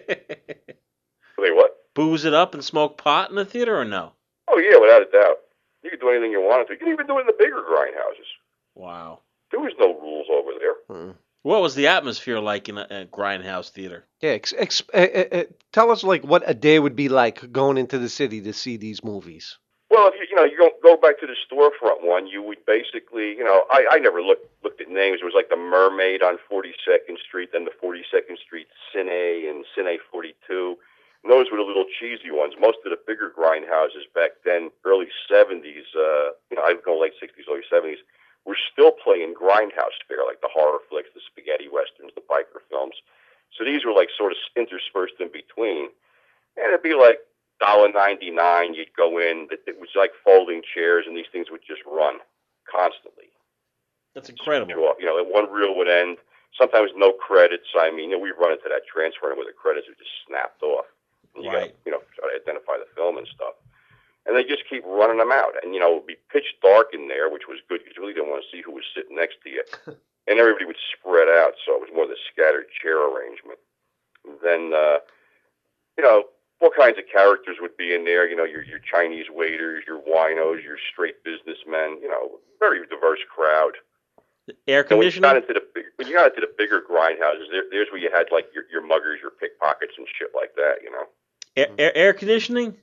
They what? Booze it up and smoke pot in the theater or no? Oh yeah, without a doubt. You could do anything you wanted to. You can even do it in the bigger grindhouses. Wow. There was no rules over there. Hmm. What was the atmosphere like in a, a grindhouse theater? Yeah, ex- ex- uh, uh, tell us like what a day would be like going into the city to see these movies. Well, if you you know you go go back to the storefront one, you would basically you know I, I never looked looked at names. It was like the Mermaid on forty-second Street, then the forty-second Street Cine and Cine forty-two. And those were the little cheesy ones. Most of the bigger grindhouses back then, early seventies, uh, you know, I would go late sixties, early seventies, were still playing grindhouse fare, like the horror flicks, the spaghetti westerns, the biker films. So these were like sort of interspersed in between. And it'd be like one dollar ninety-nine, you'd go in, it was like folding chairs, and these things would just run constantly. That's incredible. You know, and one reel would end, sometimes no credits. I mean, you know, we'd run into that transfer where the credits would just snapped off. And you right. gotta, you know, try to identify the film and stuff. And they just keep running them out. And, you know, it would be pitch dark in there, which was good because you really didn't want to see who was sitting next to you. And everybody would spread out, so it was more the scattered chair arrangement. And then, uh, you know, what kinds of characters would be in there? You know, your your Chinese waiters, your winos, your straight businessmen, you know, very diverse crowd. Air conditioning? When you got into the, big, when you got into the bigger grindhouses, there, there's where you had, like, your, your muggers, your pickpockets and shit like that, you know. Air, air, air conditioning?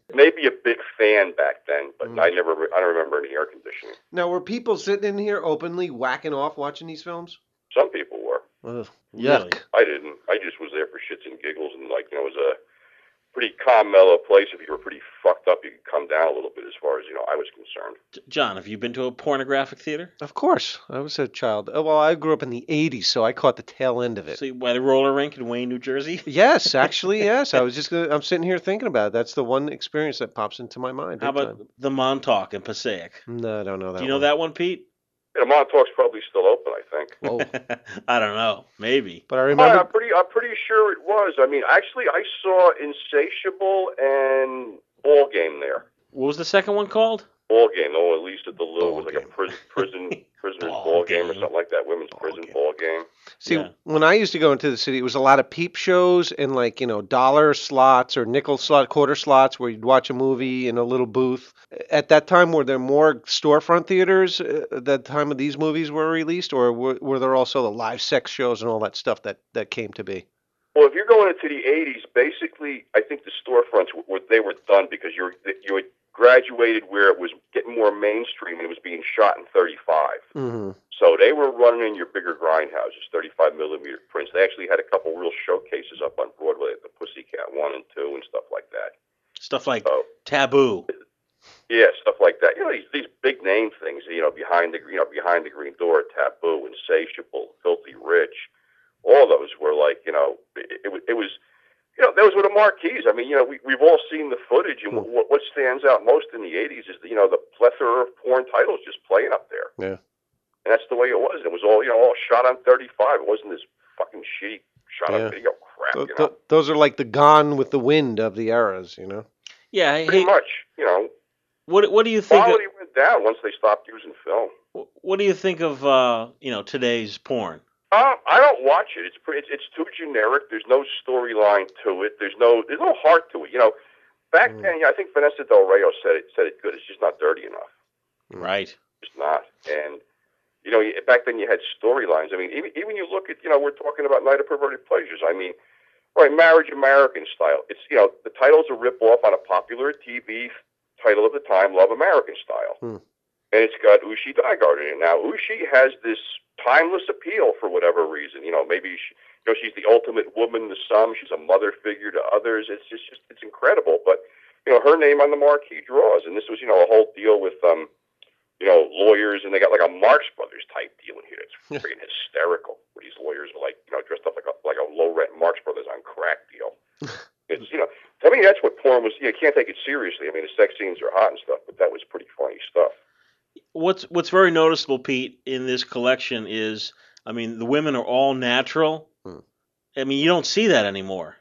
maybe a big fan back then, but Mm. I never, re- I don't remember any air conditioning. Now, were people sitting in here openly whacking off watching these films? Some people were. Ugh, Really? yuck. I didn't. I just was there for shits and giggles, and like, you know, it was a pretty calm, mellow place. If you were pretty fucked up, you could come down a little bit as far as, you know, I was concerned. J- John, have you been to a pornographic theater? Of course. I was a child. Oh, well, I grew up in the eighties, so I caught the tail end of it. See, by the roller rink in Wayne, New Jersey? Yes, actually, yes. I was just gonna, I'm sitting here thinking about it. That's the one experience that pops into my mind. How big about time. the Montauk in Passaic? No, I don't know that Do you know one. that one, Pete? Yeah, Montauk's probably still open, I think. Whoa. I don't know. Maybe. But I Oh, remember... I'm pretty, I'm pretty sure it was. I mean, actually, I saw Insatiable and Ball Game there. What was the second one called? Ball Game, though, at least at the Lou, it was like a prison, prison, prisoner's ball game or something like that. Women's prison ball game. See, Yeah. when I used to go into the city, it was a lot of peep shows and like, you know, dollar slots or nickel slot, quarter slots where you'd watch a movie in a little booth. At that time, were there more storefront theaters uh, at the time of these movies were released, or were, were there also the live sex shows and all that stuff that, that came to be? Well, if you're going into the eighties, basically, I think the storefronts were, were they were done because you were, you had graduated where it was getting more mainstream and it was being shot in thirty-five. Mm-hmm. So they were running in your bigger grindhouses, thirty-five millimeter prints. They actually had a couple real showcases up on Broadway at the Pussycat One and Two and stuff like that. Stuff like So, Taboo. yeah, stuff like that. You know, these these big name things. You know, behind the you know behind the green door, Taboo, Insatiable, Filthy Rich. All those were like, you know, it, it was it was. You know, those were the marquees. I mean, you know, we, we've all seen the footage, and what, what stands out most in the eighties is, the, you know, the plethora of porn titles just playing up there. Yeah. And that's the way it was. It was all, you know, all shot on thirty-five. It wasn't this fucking shitty shot Yeah. on video crap, Th- you know. th- those are like the Gone with the Wind of the eras, you know? Yeah. Hey, Pretty much, you know. What What do you think? Quality went down once they stopped using film. Of, what do you think of uh, you know today's porn? Uh, I don't watch it. It's pretty, it's it's too generic. There's no storyline to it. There's no there's no heart to it. You know, back then, yeah, I think Vanessa Del Rio said it said it good. It's just not dirty enough. Right. It's not. And you know, you- back then you had storylines. I mean, even even you look at you know we're talking about Night of Perverted Pleasures. I mean, right, Marriage American Style. It's you know the title's a rip off on a popular T V title of the time, Love American Style, Hmm. and it's got Ushi Dygard in it. Now Ushi has this timeless appeal for whatever reason. You know, maybe she, you know she's the ultimate woman to some. She's a mother figure to others. It's just, just it's incredible. But you know, her name on the marquee draws, and this was you know a whole deal with um, you know, lawyers, and they got like a Marx Brothers type deal in here. It's freaking hysterical. Where these lawyers are like you know dressed up like a like a low rent Marx Brothers on crack deal. It's you know, I mean that's what porn was. You can't take it seriously. I mean the sex scenes are hot and stuff, but that was pretty funny stuff. What's What's very noticeable, Pete, in this collection is, I mean, the women are all natural. Hmm. I mean, you don't see that anymore.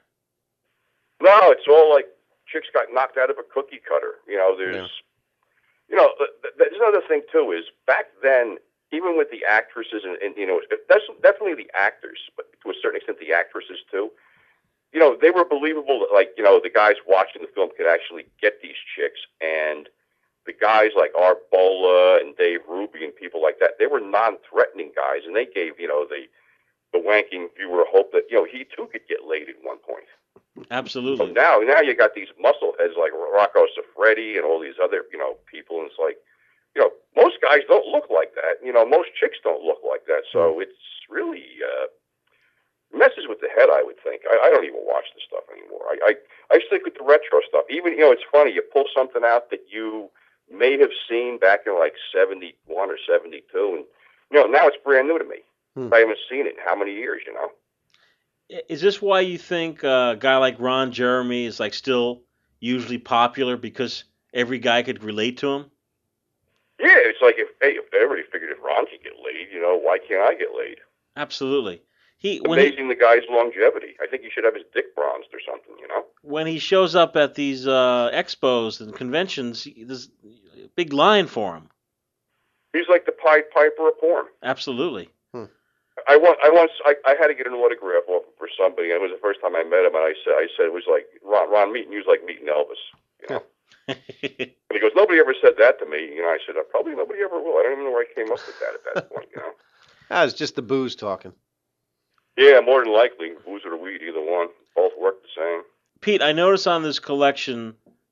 No, it's all like chicks got knocked out of a cookie cutter. You know, there's, Yeah. you know, th- th- there's another thing too is back then, even with the actresses and, and you know, that's definitely the actors, but to a certain extent the actresses too. You know, they were believable that, like, you know, the guys watching the film could actually get these chicks, and the guys like Art Bola and Dave Ruby and people like that, they were non-threatening guys, and they gave, you know, the the wanking viewer hope that, you know, he too could get laid at one point. So Absolutely. now, now you got these muscle heads like Rocco Siffredi and all these other, you know, people, and it's like, you know, most guys don't look like that. You know, most chicks don't look like that. So it's really uh, messes with the head, I would think. I, I don't even watch this stuff anymore. I, I I stick with the retro stuff. Even, you know, it's funny. You pull something out that you may have seen back in like seventy-one or seventy-two, and you know, now it's brand new to me. Hmm. I haven't seen it in how many years? You know. Is this why you think uh, a guy like Ron Jeremy is like still usually popular, because every guy could relate to him? Yeah, it's like if hey, if everybody figured if Ron could get laid, you know, why can't I get laid? Absolutely. He when he, Amazing the guy's longevity. I think he should have his dick bronzed or something, you know? when he shows up at these uh, expos and conventions, he- there's a big line for him. He's like the Pied Piper of porn. Absolutely. I want, I once, I, I had to get an autograph off him for somebody, and it was the first time I met him, and I said, I said it was like Ron, Ron meeting you was like meeting Elvis, you know? And he goes, nobody ever said that to me, you know? I said, uh, probably nobody ever will. I don't even know where I came up with that at that point, you know? Ah, it's just the booze talking. Yeah, more than likely, booze or weed, either one, both work the same. Pete, I notice on this collection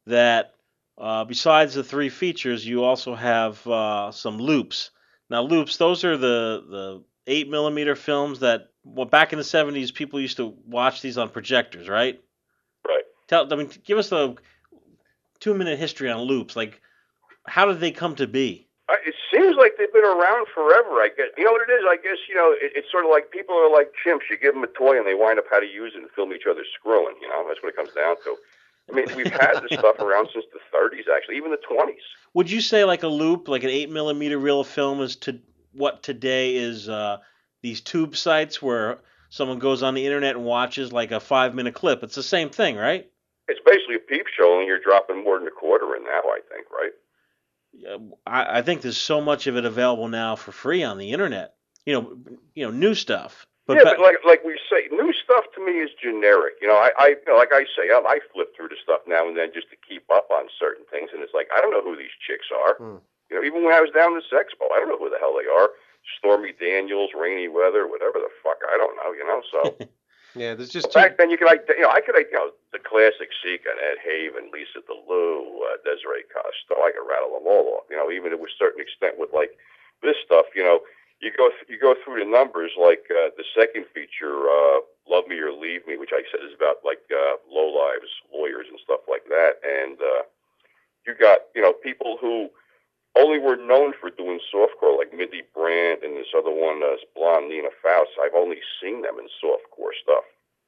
that uh, besides the three features, you also have uh, some loops. Now, loops, those are the, the eight millimeter films that, well, back in the seventies, people used to watch these on projectors, right? Right. Tell, I mean, give us a two-minute history on loops. Like, how did they come to be? Uh, It seems like they've been around forever. I guess you know what it is. I guess you know it, it's sort of like people are like chimps. You give them a toy and they wind up how to use it and film each other screwing. You know, that's what it comes down to. I mean, we've had this stuff around since the thirties, actually, even the twenties. Would you say like a loop, like an eight millimeter reel of film, is to what today is uh, these tube sites where someone goes on the internet and watches like a five minute clip? It's the same thing, right? It's basically a peep show, and you're dropping more than a quarter in now, I think, right? Yeah, I, I think there's so much of it available now for free on the internet. You know, you know, new stuff. But yeah, ba- but like like we say, new stuff to me is generic. You know, I, I you know, like I say, I, I flip through the stuff now and then just to keep up on certain things, and it's like I don't know who these chicks are. Hmm. You know, even when I was down at this expo, I don't know who the hell they are. Stormy Daniels, rainy weather, whatever the fuck, I don't know. You know, so. Yeah, there's just Back then, you could, like, you know, I could, like, you know, the classic Seeker, Ed Haven, Lisa DeLue, uh, Desiree Costello, I could rattle them all off. You know, even to a certain extent with like this stuff. You know, you go th- you go through the numbers. Like uh, the second feature, uh, "Love Me or Leave Me," which I said is about like uh, low lives, lawyers, and stuff like that. And uh, you got you know people who only were known for doing softcore, like Mindy Brandt and this other one, uh, blonde Nina Faust. I've only seen them in softcore stuff,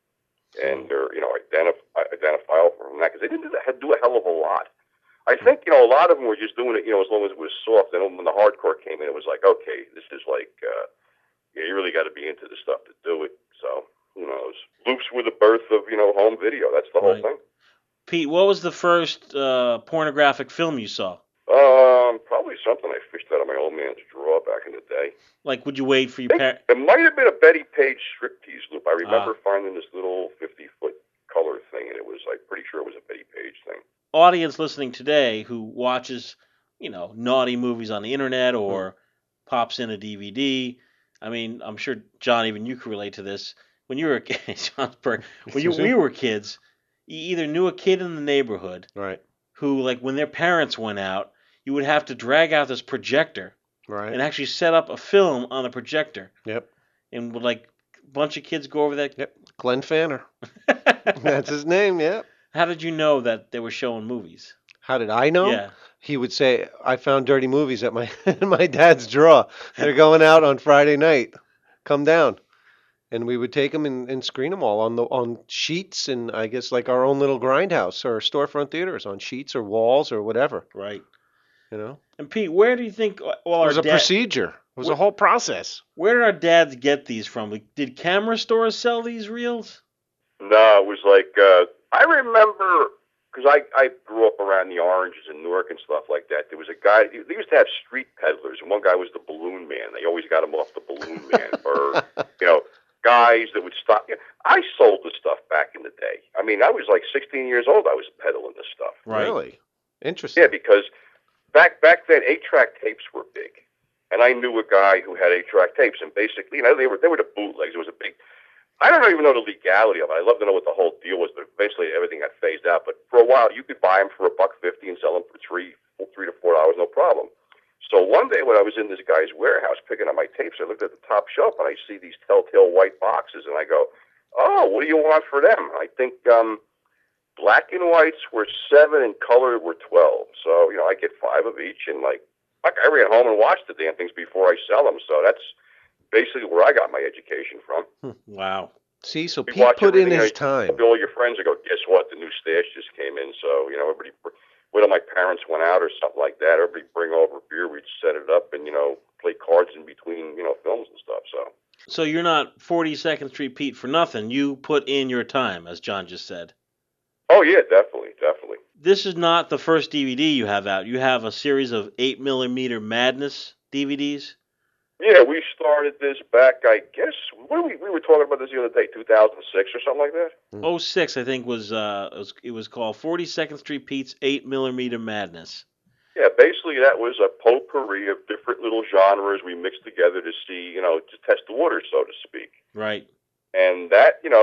and they're you know identif- identifiable from that because they didn't do, that, do a hell of a lot. I think you know a lot of them were just doing it, you know, as long as it was soft. And when the hardcore came in, it was like, okay, this is like, uh, yeah, you really got to be into the stuff to do it. So who knows? Loops were the birth of you know home video. That's the whole Right. thing. Pete, what was the first uh, pornographic film you saw? Um, probably something I fished out of my old man's drawer back in the day. Like, would you wait for your I think parents? it might have been a Betty Page striptease loop. I remember Ah. finding this little fifty-foot color thing, and it was, I'm pretty sure it was a Betty Page thing. Audience listening today who watches, you know, naughty movies on the internet or pops in a D V D. I mean, I'm sure John, even you can relate to this. When you were a kid, John's Berg, when you, Excuse me? we were kids, you either knew a kid in the neighborhood Right. who, like, when their parents went out, you would have to drag out this projector Right. and actually set up a film on the projector. Yep. And would, like, a bunch of kids go over that. Yep. Glenn Fanner. That's his name. Yep. How did you know that they were showing movies? How did I know? Yeah. He would say, "I found dirty movies at my in my dad's drawer. They're going out on Friday night. Come down." And we would take them and, and screen them all on the on sheets and I guess like our own little grindhouse or storefront theaters on sheets or walls or whatever. Right. You know, And Pete, where do you think all it our was a dad- procedure. It was a whole process. Where did our dads get these from? Like, did camera stores sell these reels? No, it was like, uh, I remember, because I, I grew up around the Oranges in Newark and stuff like that. There was a guy, they used to have street peddlers, and one guy was the Balloon Man. They always got him off the Balloon Man. Or, you know, guys that would stop. You know, I sold this stuff back in the day. I mean, I was like sixteen years old. I was peddling this stuff. Really? Interesting. Yeah, because back back then, eight-track tapes were big. And I knew a guy who had eight-track tapes, and basically, you know, they were they were the bootlegs. It was a big, I don't even know the legality of it. I'd love to know what the whole deal was, but basically everything got phased out. But for a while, you could buy them for a buck fifty and sell them for three, three to four dollars, no problem. So one day when I was in this guy's warehouse picking up my tapes, I looked at the top shelf and I see these telltale white boxes, and I go, "Oh, what do you want for them?" I think um, black and whites were seven and color were twelve. So you know, I get five of each, and like. Fuck, I ran home and watched the damn things before I sell them, so that's basically where I got my education from. Wow. See, so You Pete watch put in everything, his you know, time. All your friends and go, guess what? The new stash just came in, so, you know, everybody, whether my parents went out or something like that, everybody bring over beer, we'd set it up and, you know, play cards in between, you know, films and stuff, so. So you're not forty-second Street Pete for nothing. You put in your time, as John just said. Oh, yeah, definitely, definitely. This is not the first D V D you have out. You have a series of eight millimeter Madness D V Ds. Yeah, we started this back, I guess, what were we, we were talking about this the other day, two thousand six or something like that? oh six, I think, was, uh, it was it was called forty-second Street Pete's eight millimeter Madness. Yeah, basically that was a potpourri of different little genres we mixed together to see, you know, to test the waters, so to speak. Right. And that, you know,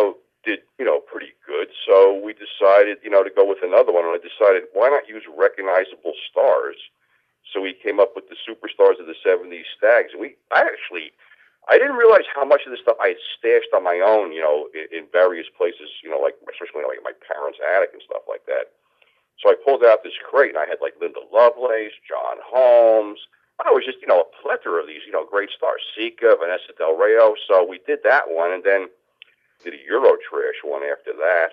did, you know, pretty good. So we decided, you know, to go with another one. And I decided, why not use recognizable stars? So we came up with the Superstars of the seventies Stags. And we, I actually, I didn't realize how much of this stuff I had stashed on my own, you know, in, in various places, you know, like, especially like my parents' attic and stuff like that. So I pulled out this crate, and I had, like, Linda Lovelace, John Holmes. I was just, you know, a plethora of these, you know, great stars. Sika, Vanessa Del Rio. So we did that one, and then did a Eurotrash one after that.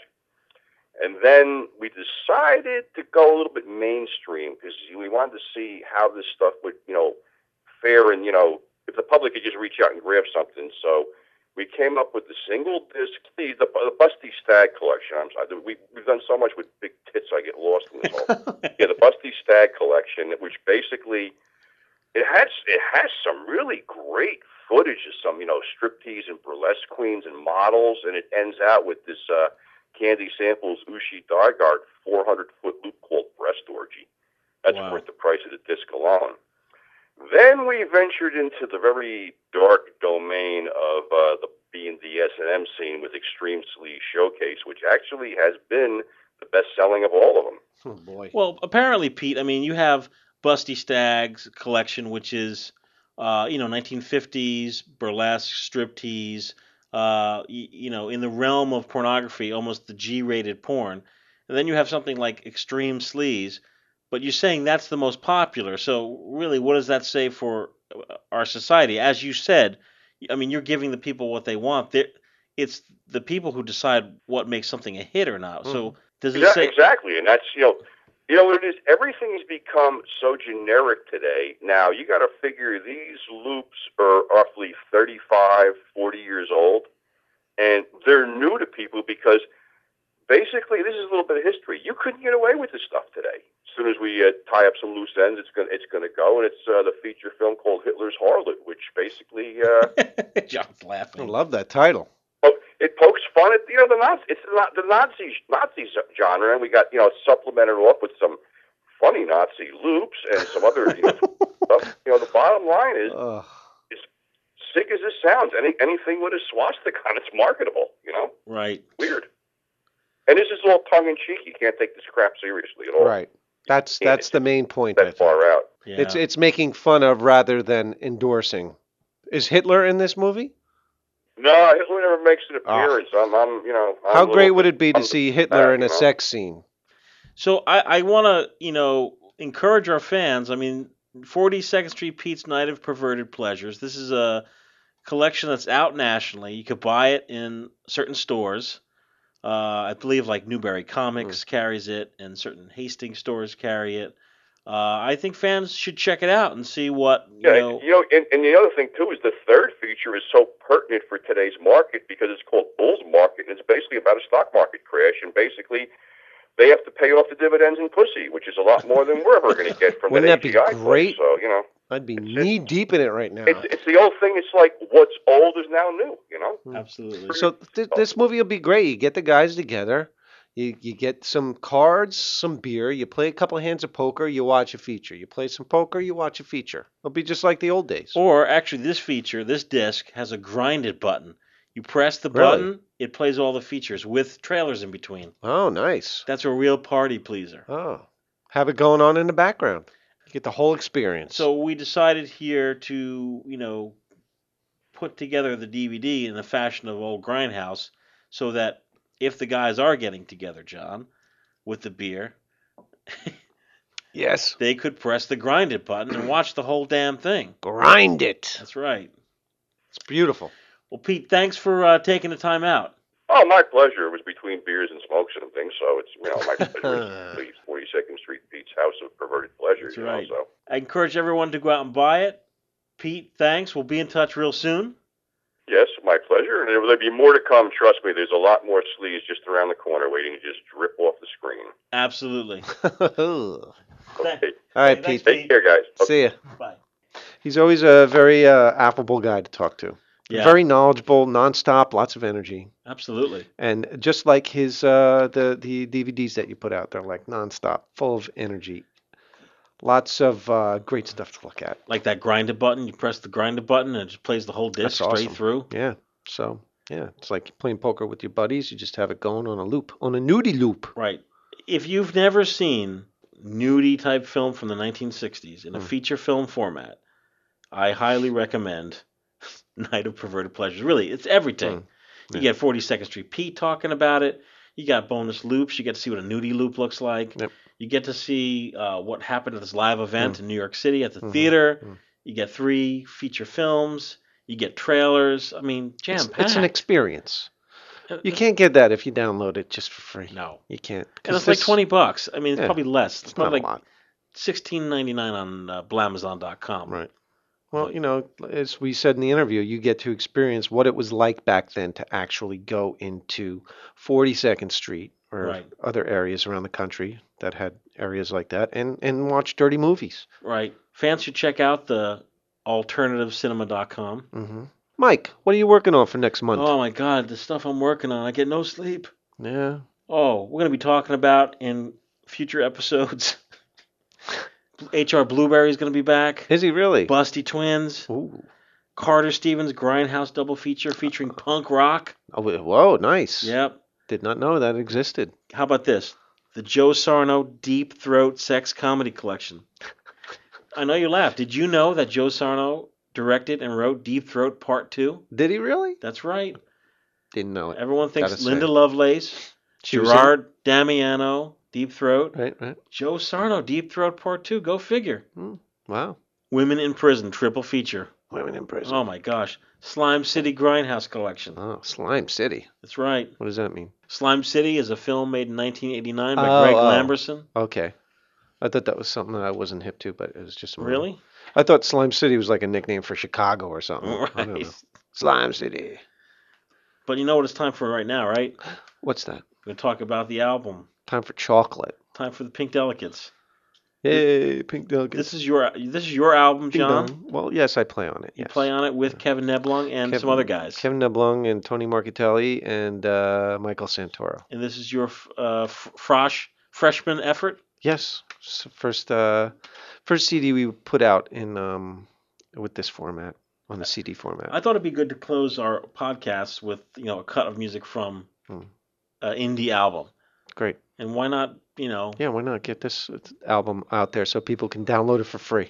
And then we decided to go a little bit mainstream because we wanted to see how this stuff would, you know, fare and, you know, if the public could just reach out and grab something. So we came up with the single disc, the, the, the Busty Stag collection. I'm sorry, we, we've done so much with big tits, I get lost in this whole. Yeah, the Busty Stag collection, which basically, it has, it has some really great footage of some, you know, striptease and burlesque queens and models, and it ends out with this uh, Candy Samples Ushi Dargard four hundred foot loop called Breast Orgy. That's wow. worth the price of the disc alone. Then we ventured into the very dark domain of uh, the B and D S and M scene with Extreme Sleaze Showcase, which actually has been the best-selling of all of them. Oh, boy. Well, apparently, Pete, I mean, you have Busty Stag's collection, which is, uh, you know, nineteen fifties, burlesque, striptease, uh, you, you know, in the realm of pornography, almost the G-rated porn. And then you have something like Extreme Sleaze, but you're saying that's the most popular. So really, what does that say for our society? As you said, I mean, you're giving the people what they want. They're, it's the people who decide what makes something a hit or not. Mm. So does it yeah, say... Exactly, and that's, you know, you know what it is? Everything's become so generic today. Now, you got to figure these loops are roughly thirty-five, forty years old, and they're new to people because basically this is a little bit of history. You couldn't get away with this stuff today. As soon as we uh, tie up some loose ends, it's going it's going to go, and it's uh, the feature film called Hitler's Harlot, which basically uh, John's laughing. I love that title. It pokes fun at, you know, the Nazi, it's the, the Nazi Nazi genre, and we got, you know, supplemented off with some funny Nazi loops and some other, you know, stuff. You know, the bottom line is, Ugh. as sick as this sounds, any anything with a swastika on it's marketable, you know? Right. Weird. And this is all tongue-in-cheek. You can't take this crap seriously at all. Right. That's that's the main point. That far out. Yeah. It's it's making fun of rather than endorsing. Is Hitler in this movie? No, Hitler never makes an appearance. Oh. I'm, I'm, you know. I'm How great would bit, it be to I'm see Hitler back, in a you know? sex scene? So I, I want to, you know, encourage our fans. I mean, forty-second Street Pete's Night of Perverted Pleasures. This is a collection that's out nationally. You could buy it in certain stores. Uh, I believe like Newberry Comics mm. carries it, and certain Hastings stores carry it. Uh, I think fans should check it out and see what, you yeah, know. You know, and, and the other thing, too, is the third feature is so pertinent for today's market because it's called Bull's Market, and it's basically about a stock market crash, and basically they have to pay off the dividends in pussy, which is a lot more than we're ever going to get from Wouldn't an that A G be I great? Club, so, you know. I'd be knee deep in it right now. It's, it's the old thing. It's like what's old is now new, you know? Absolutely. So th- this movie will be great. You get the guys together. You you get some cards, some beer. You play a couple of hands of poker. You watch a feature. You play some poker. You watch a feature. It'll be just like the old days. Or actually, this feature, this disc, has a grind it button. You press the Really? button, it plays all the features with trailers in between. Oh, nice. That's a real party pleaser. Oh, have it going on in the background. Get the whole experience. So we decided here to, you know, put together the D V D in the fashion of old Grindhouse, so that if the guys are getting together, John, with the beer, yes, they could press the grind it button and watch the whole damn thing. Grind it. That's right. It's beautiful. Well, Pete, thanks for uh, taking the time out. Oh, my pleasure. It was between beers and smokes and things, so it's, you know, my pleasure. It's forty-second Street Pete's House of Perverted Pleasures. That's you right. know, so. I encourage everyone to go out and buy it. Pete, thanks. We'll be in touch real soon. Yes, my pleasure. And there'll be more to come. Trust me, there's a lot more sleaze just around the corner waiting to just drip off the screen. Absolutely. Okay. All right, Thanks, Pete. Take care, guys. Okay. See ya. Bye. He's always a very uh, affable guy to talk to. Yeah. Very knowledgeable, nonstop, lots of energy. Absolutely. And just like his uh, the the D V Ds that you put out, they're like nonstop, full of energy. Lots of uh, great stuff to look at. Like that grind it button. You press the grind it button and it just plays the whole disc That's straight awesome. through. Yeah. So Yeah, it's like playing poker with your buddies. You just have it going on a loop, on a nudie loop. Right. If you've never seen nudie type film from the nineteen sixties in a Mm. feature film format, I highly recommend Night of Perverted Pleasures. Really, it's everything. Mm. You Yeah. get forty-second Street Pete talking about it. You got bonus loops. You get to see what a nudie loop looks like. Yep. You get to see uh, what happened at this live event Mm. in New York City at the Mhm. theater. Mm. You get three feature films. You get trailers. I mean, jam It's, packed. it's an experience. You can't get that if you download it just for free. No. You can't. And 'Cause it's like this- twenty bucks. I mean, it's Yeah. probably less. It's, It's probably not a like lot. sixteen ninety-nine on uh, Blamazon dot com. Right. Well, you know, as we said in the interview, you get to experience what it was like back then to actually go into forty-second Street or Right. other areas around the country that had areas like that and, and watch dirty movies. Right. Fans should check out the alternative cinema dot com. hmm Mike, what are you working on for next month? Oh my God, the stuff I'm working on, I get no sleep. Yeah. Oh, we're going to be talking about in future episodes. H R Blueberry is going to be back. Is he really? Busty Twins. Ooh. Carter Stevens Grindhouse double feature featuring punk rock. Oh, whoa, nice. Yep. Did not know that existed. How about this? The Joe Sarno Deep Throat Sex Comedy Collection. I know you laughed. Did you know that Joe Sarno directed and wrote Deep Throat Part two? Did he really? That's right. Didn't know it. Everyone thinks Gotta Linda say. Lovelace, She was Gerard Damiano, Deep Throat. Right, right. Joe Sarno, Deep Throat Part two. Go figure. Hmm. Wow. Women in Prison, triple feature. Women in Prison. Oh my gosh. Slime City Grindhouse Collection. Oh, Slime City. That's right. What does that mean? Slime City is a film made in nineteen eighty-nine by Oh, Greg oh. Lamberson. Okay. I thought that was something that I wasn't hip to, but it was just a movie. Really? I thought Slime City was like a nickname for Chicago or something. I don't know. Right. Slime City. But you know what it's time for right now, right? What's that? We're going to talk about the album. Time for chocolate. Time for the Pink Delicates. Hey, Pink Delicates. This is your this is your album, Ding John. dong. Well, yes, I play on it. You Yes. play on it with Kevin Neblong and Kevin- some other guys. Kevin Neblong and Tony Marchitelli and uh, Michael Santoro. And this is your uh, f- frosh freshman effort. Yes, s- first uh, first C D we put out in um, with this format on the C D format. I thought it'd be good to close our podcast with you know a cut of music from Hmm. an indie album. Great. And why not, you know? Yeah, why not get this album out there so people can download it for free?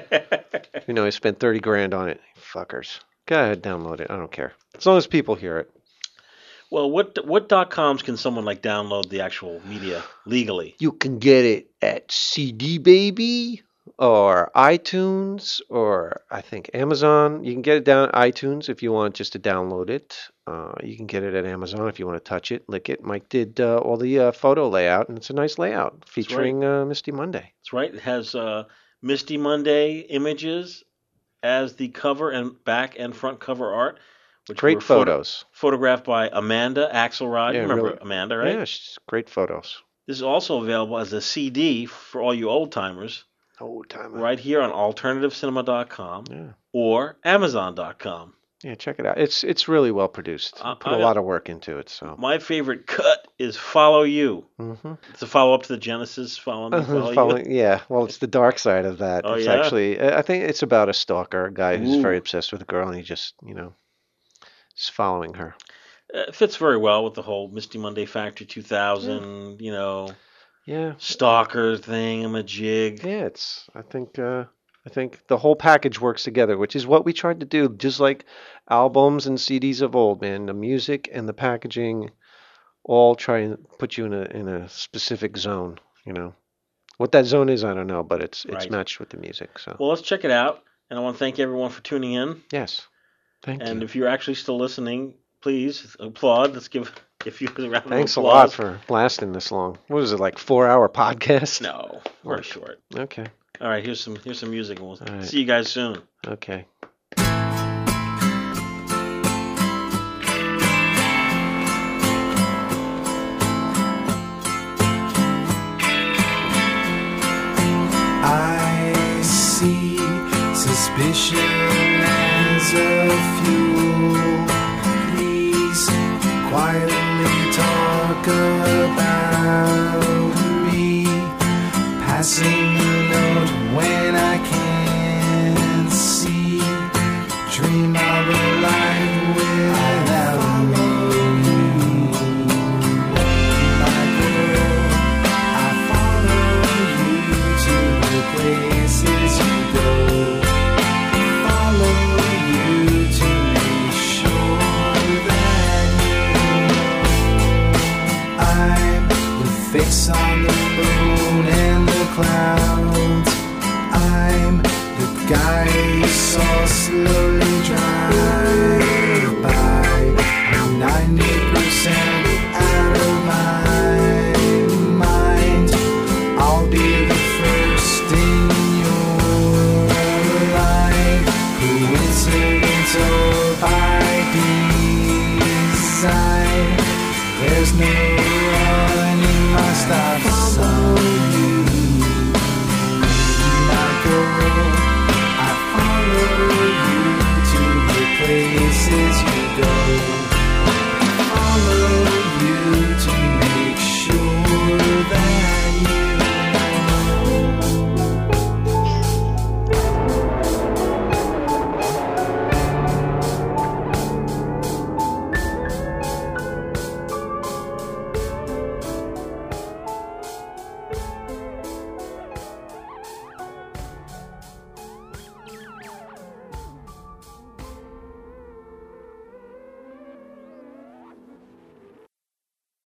You know, I spent thirty grand on it. Fuckers. Go ahead, download it. I don't care. As long as people hear it. Well, what what dot coms can someone like download the actual media legally? You can get it at C D Baby or iTunes or I think Amazon. You can get it down at iTunes if you want just to download it. Uh, you can get it at Amazon if you want to touch it, lick it. Mike did uh, all the uh, photo layout, and it's a nice layout featuring uh, Misty Monday. That's right. It has uh, Misty Monday images as the cover and back and front cover art. Which Great were photo- photos. photographed by Amanda Axelrod. Yeah, you remember really- Amanda, right? Yeah, she's great photos. This is also available as a C D for all you old timers. Old timer. Right here on alternative cinema dot com Yeah. or amazon dot com. Yeah, check it out. It's it's really well produced. Uh, Put a I- lot of work into it. So My favorite cut is Follow You. Mhm. It's a follow up to the Genesis Follow Me, Follow Following- You. yeah, well, it's the dark side of that. Oh, it's yeah? actually, I I think it's about a stalker, a guy who's Ooh. very obsessed with a girl, and he just, you know, is following her. Uh, It fits very well with the whole Misty Monday Factory two thousand, you know, Yeah, stalker thing, I'm a jig. yeah. It's. I think. Uh, I think the whole package works together, which is what we tried to do, just like albums and C Ds of old, man. The music and the packaging all try and put you in a in a specific zone. You know, what that zone is, I don't know, but it's it's Right. matched with the music. So Well, let's check it out. And I want to thank everyone for tuning in. yes, thank And you. if you're actually still listening, please applaud. Let's give a few rounds of Thanks a applause. lot for lasting this long. What is it, like four hour podcast? No, we're short. Okay. All right, here's some here's some music, and we'll All right. see you guys soon. Okay. I see suspicion as a fuel. Please quietly talk about me. Passing a note when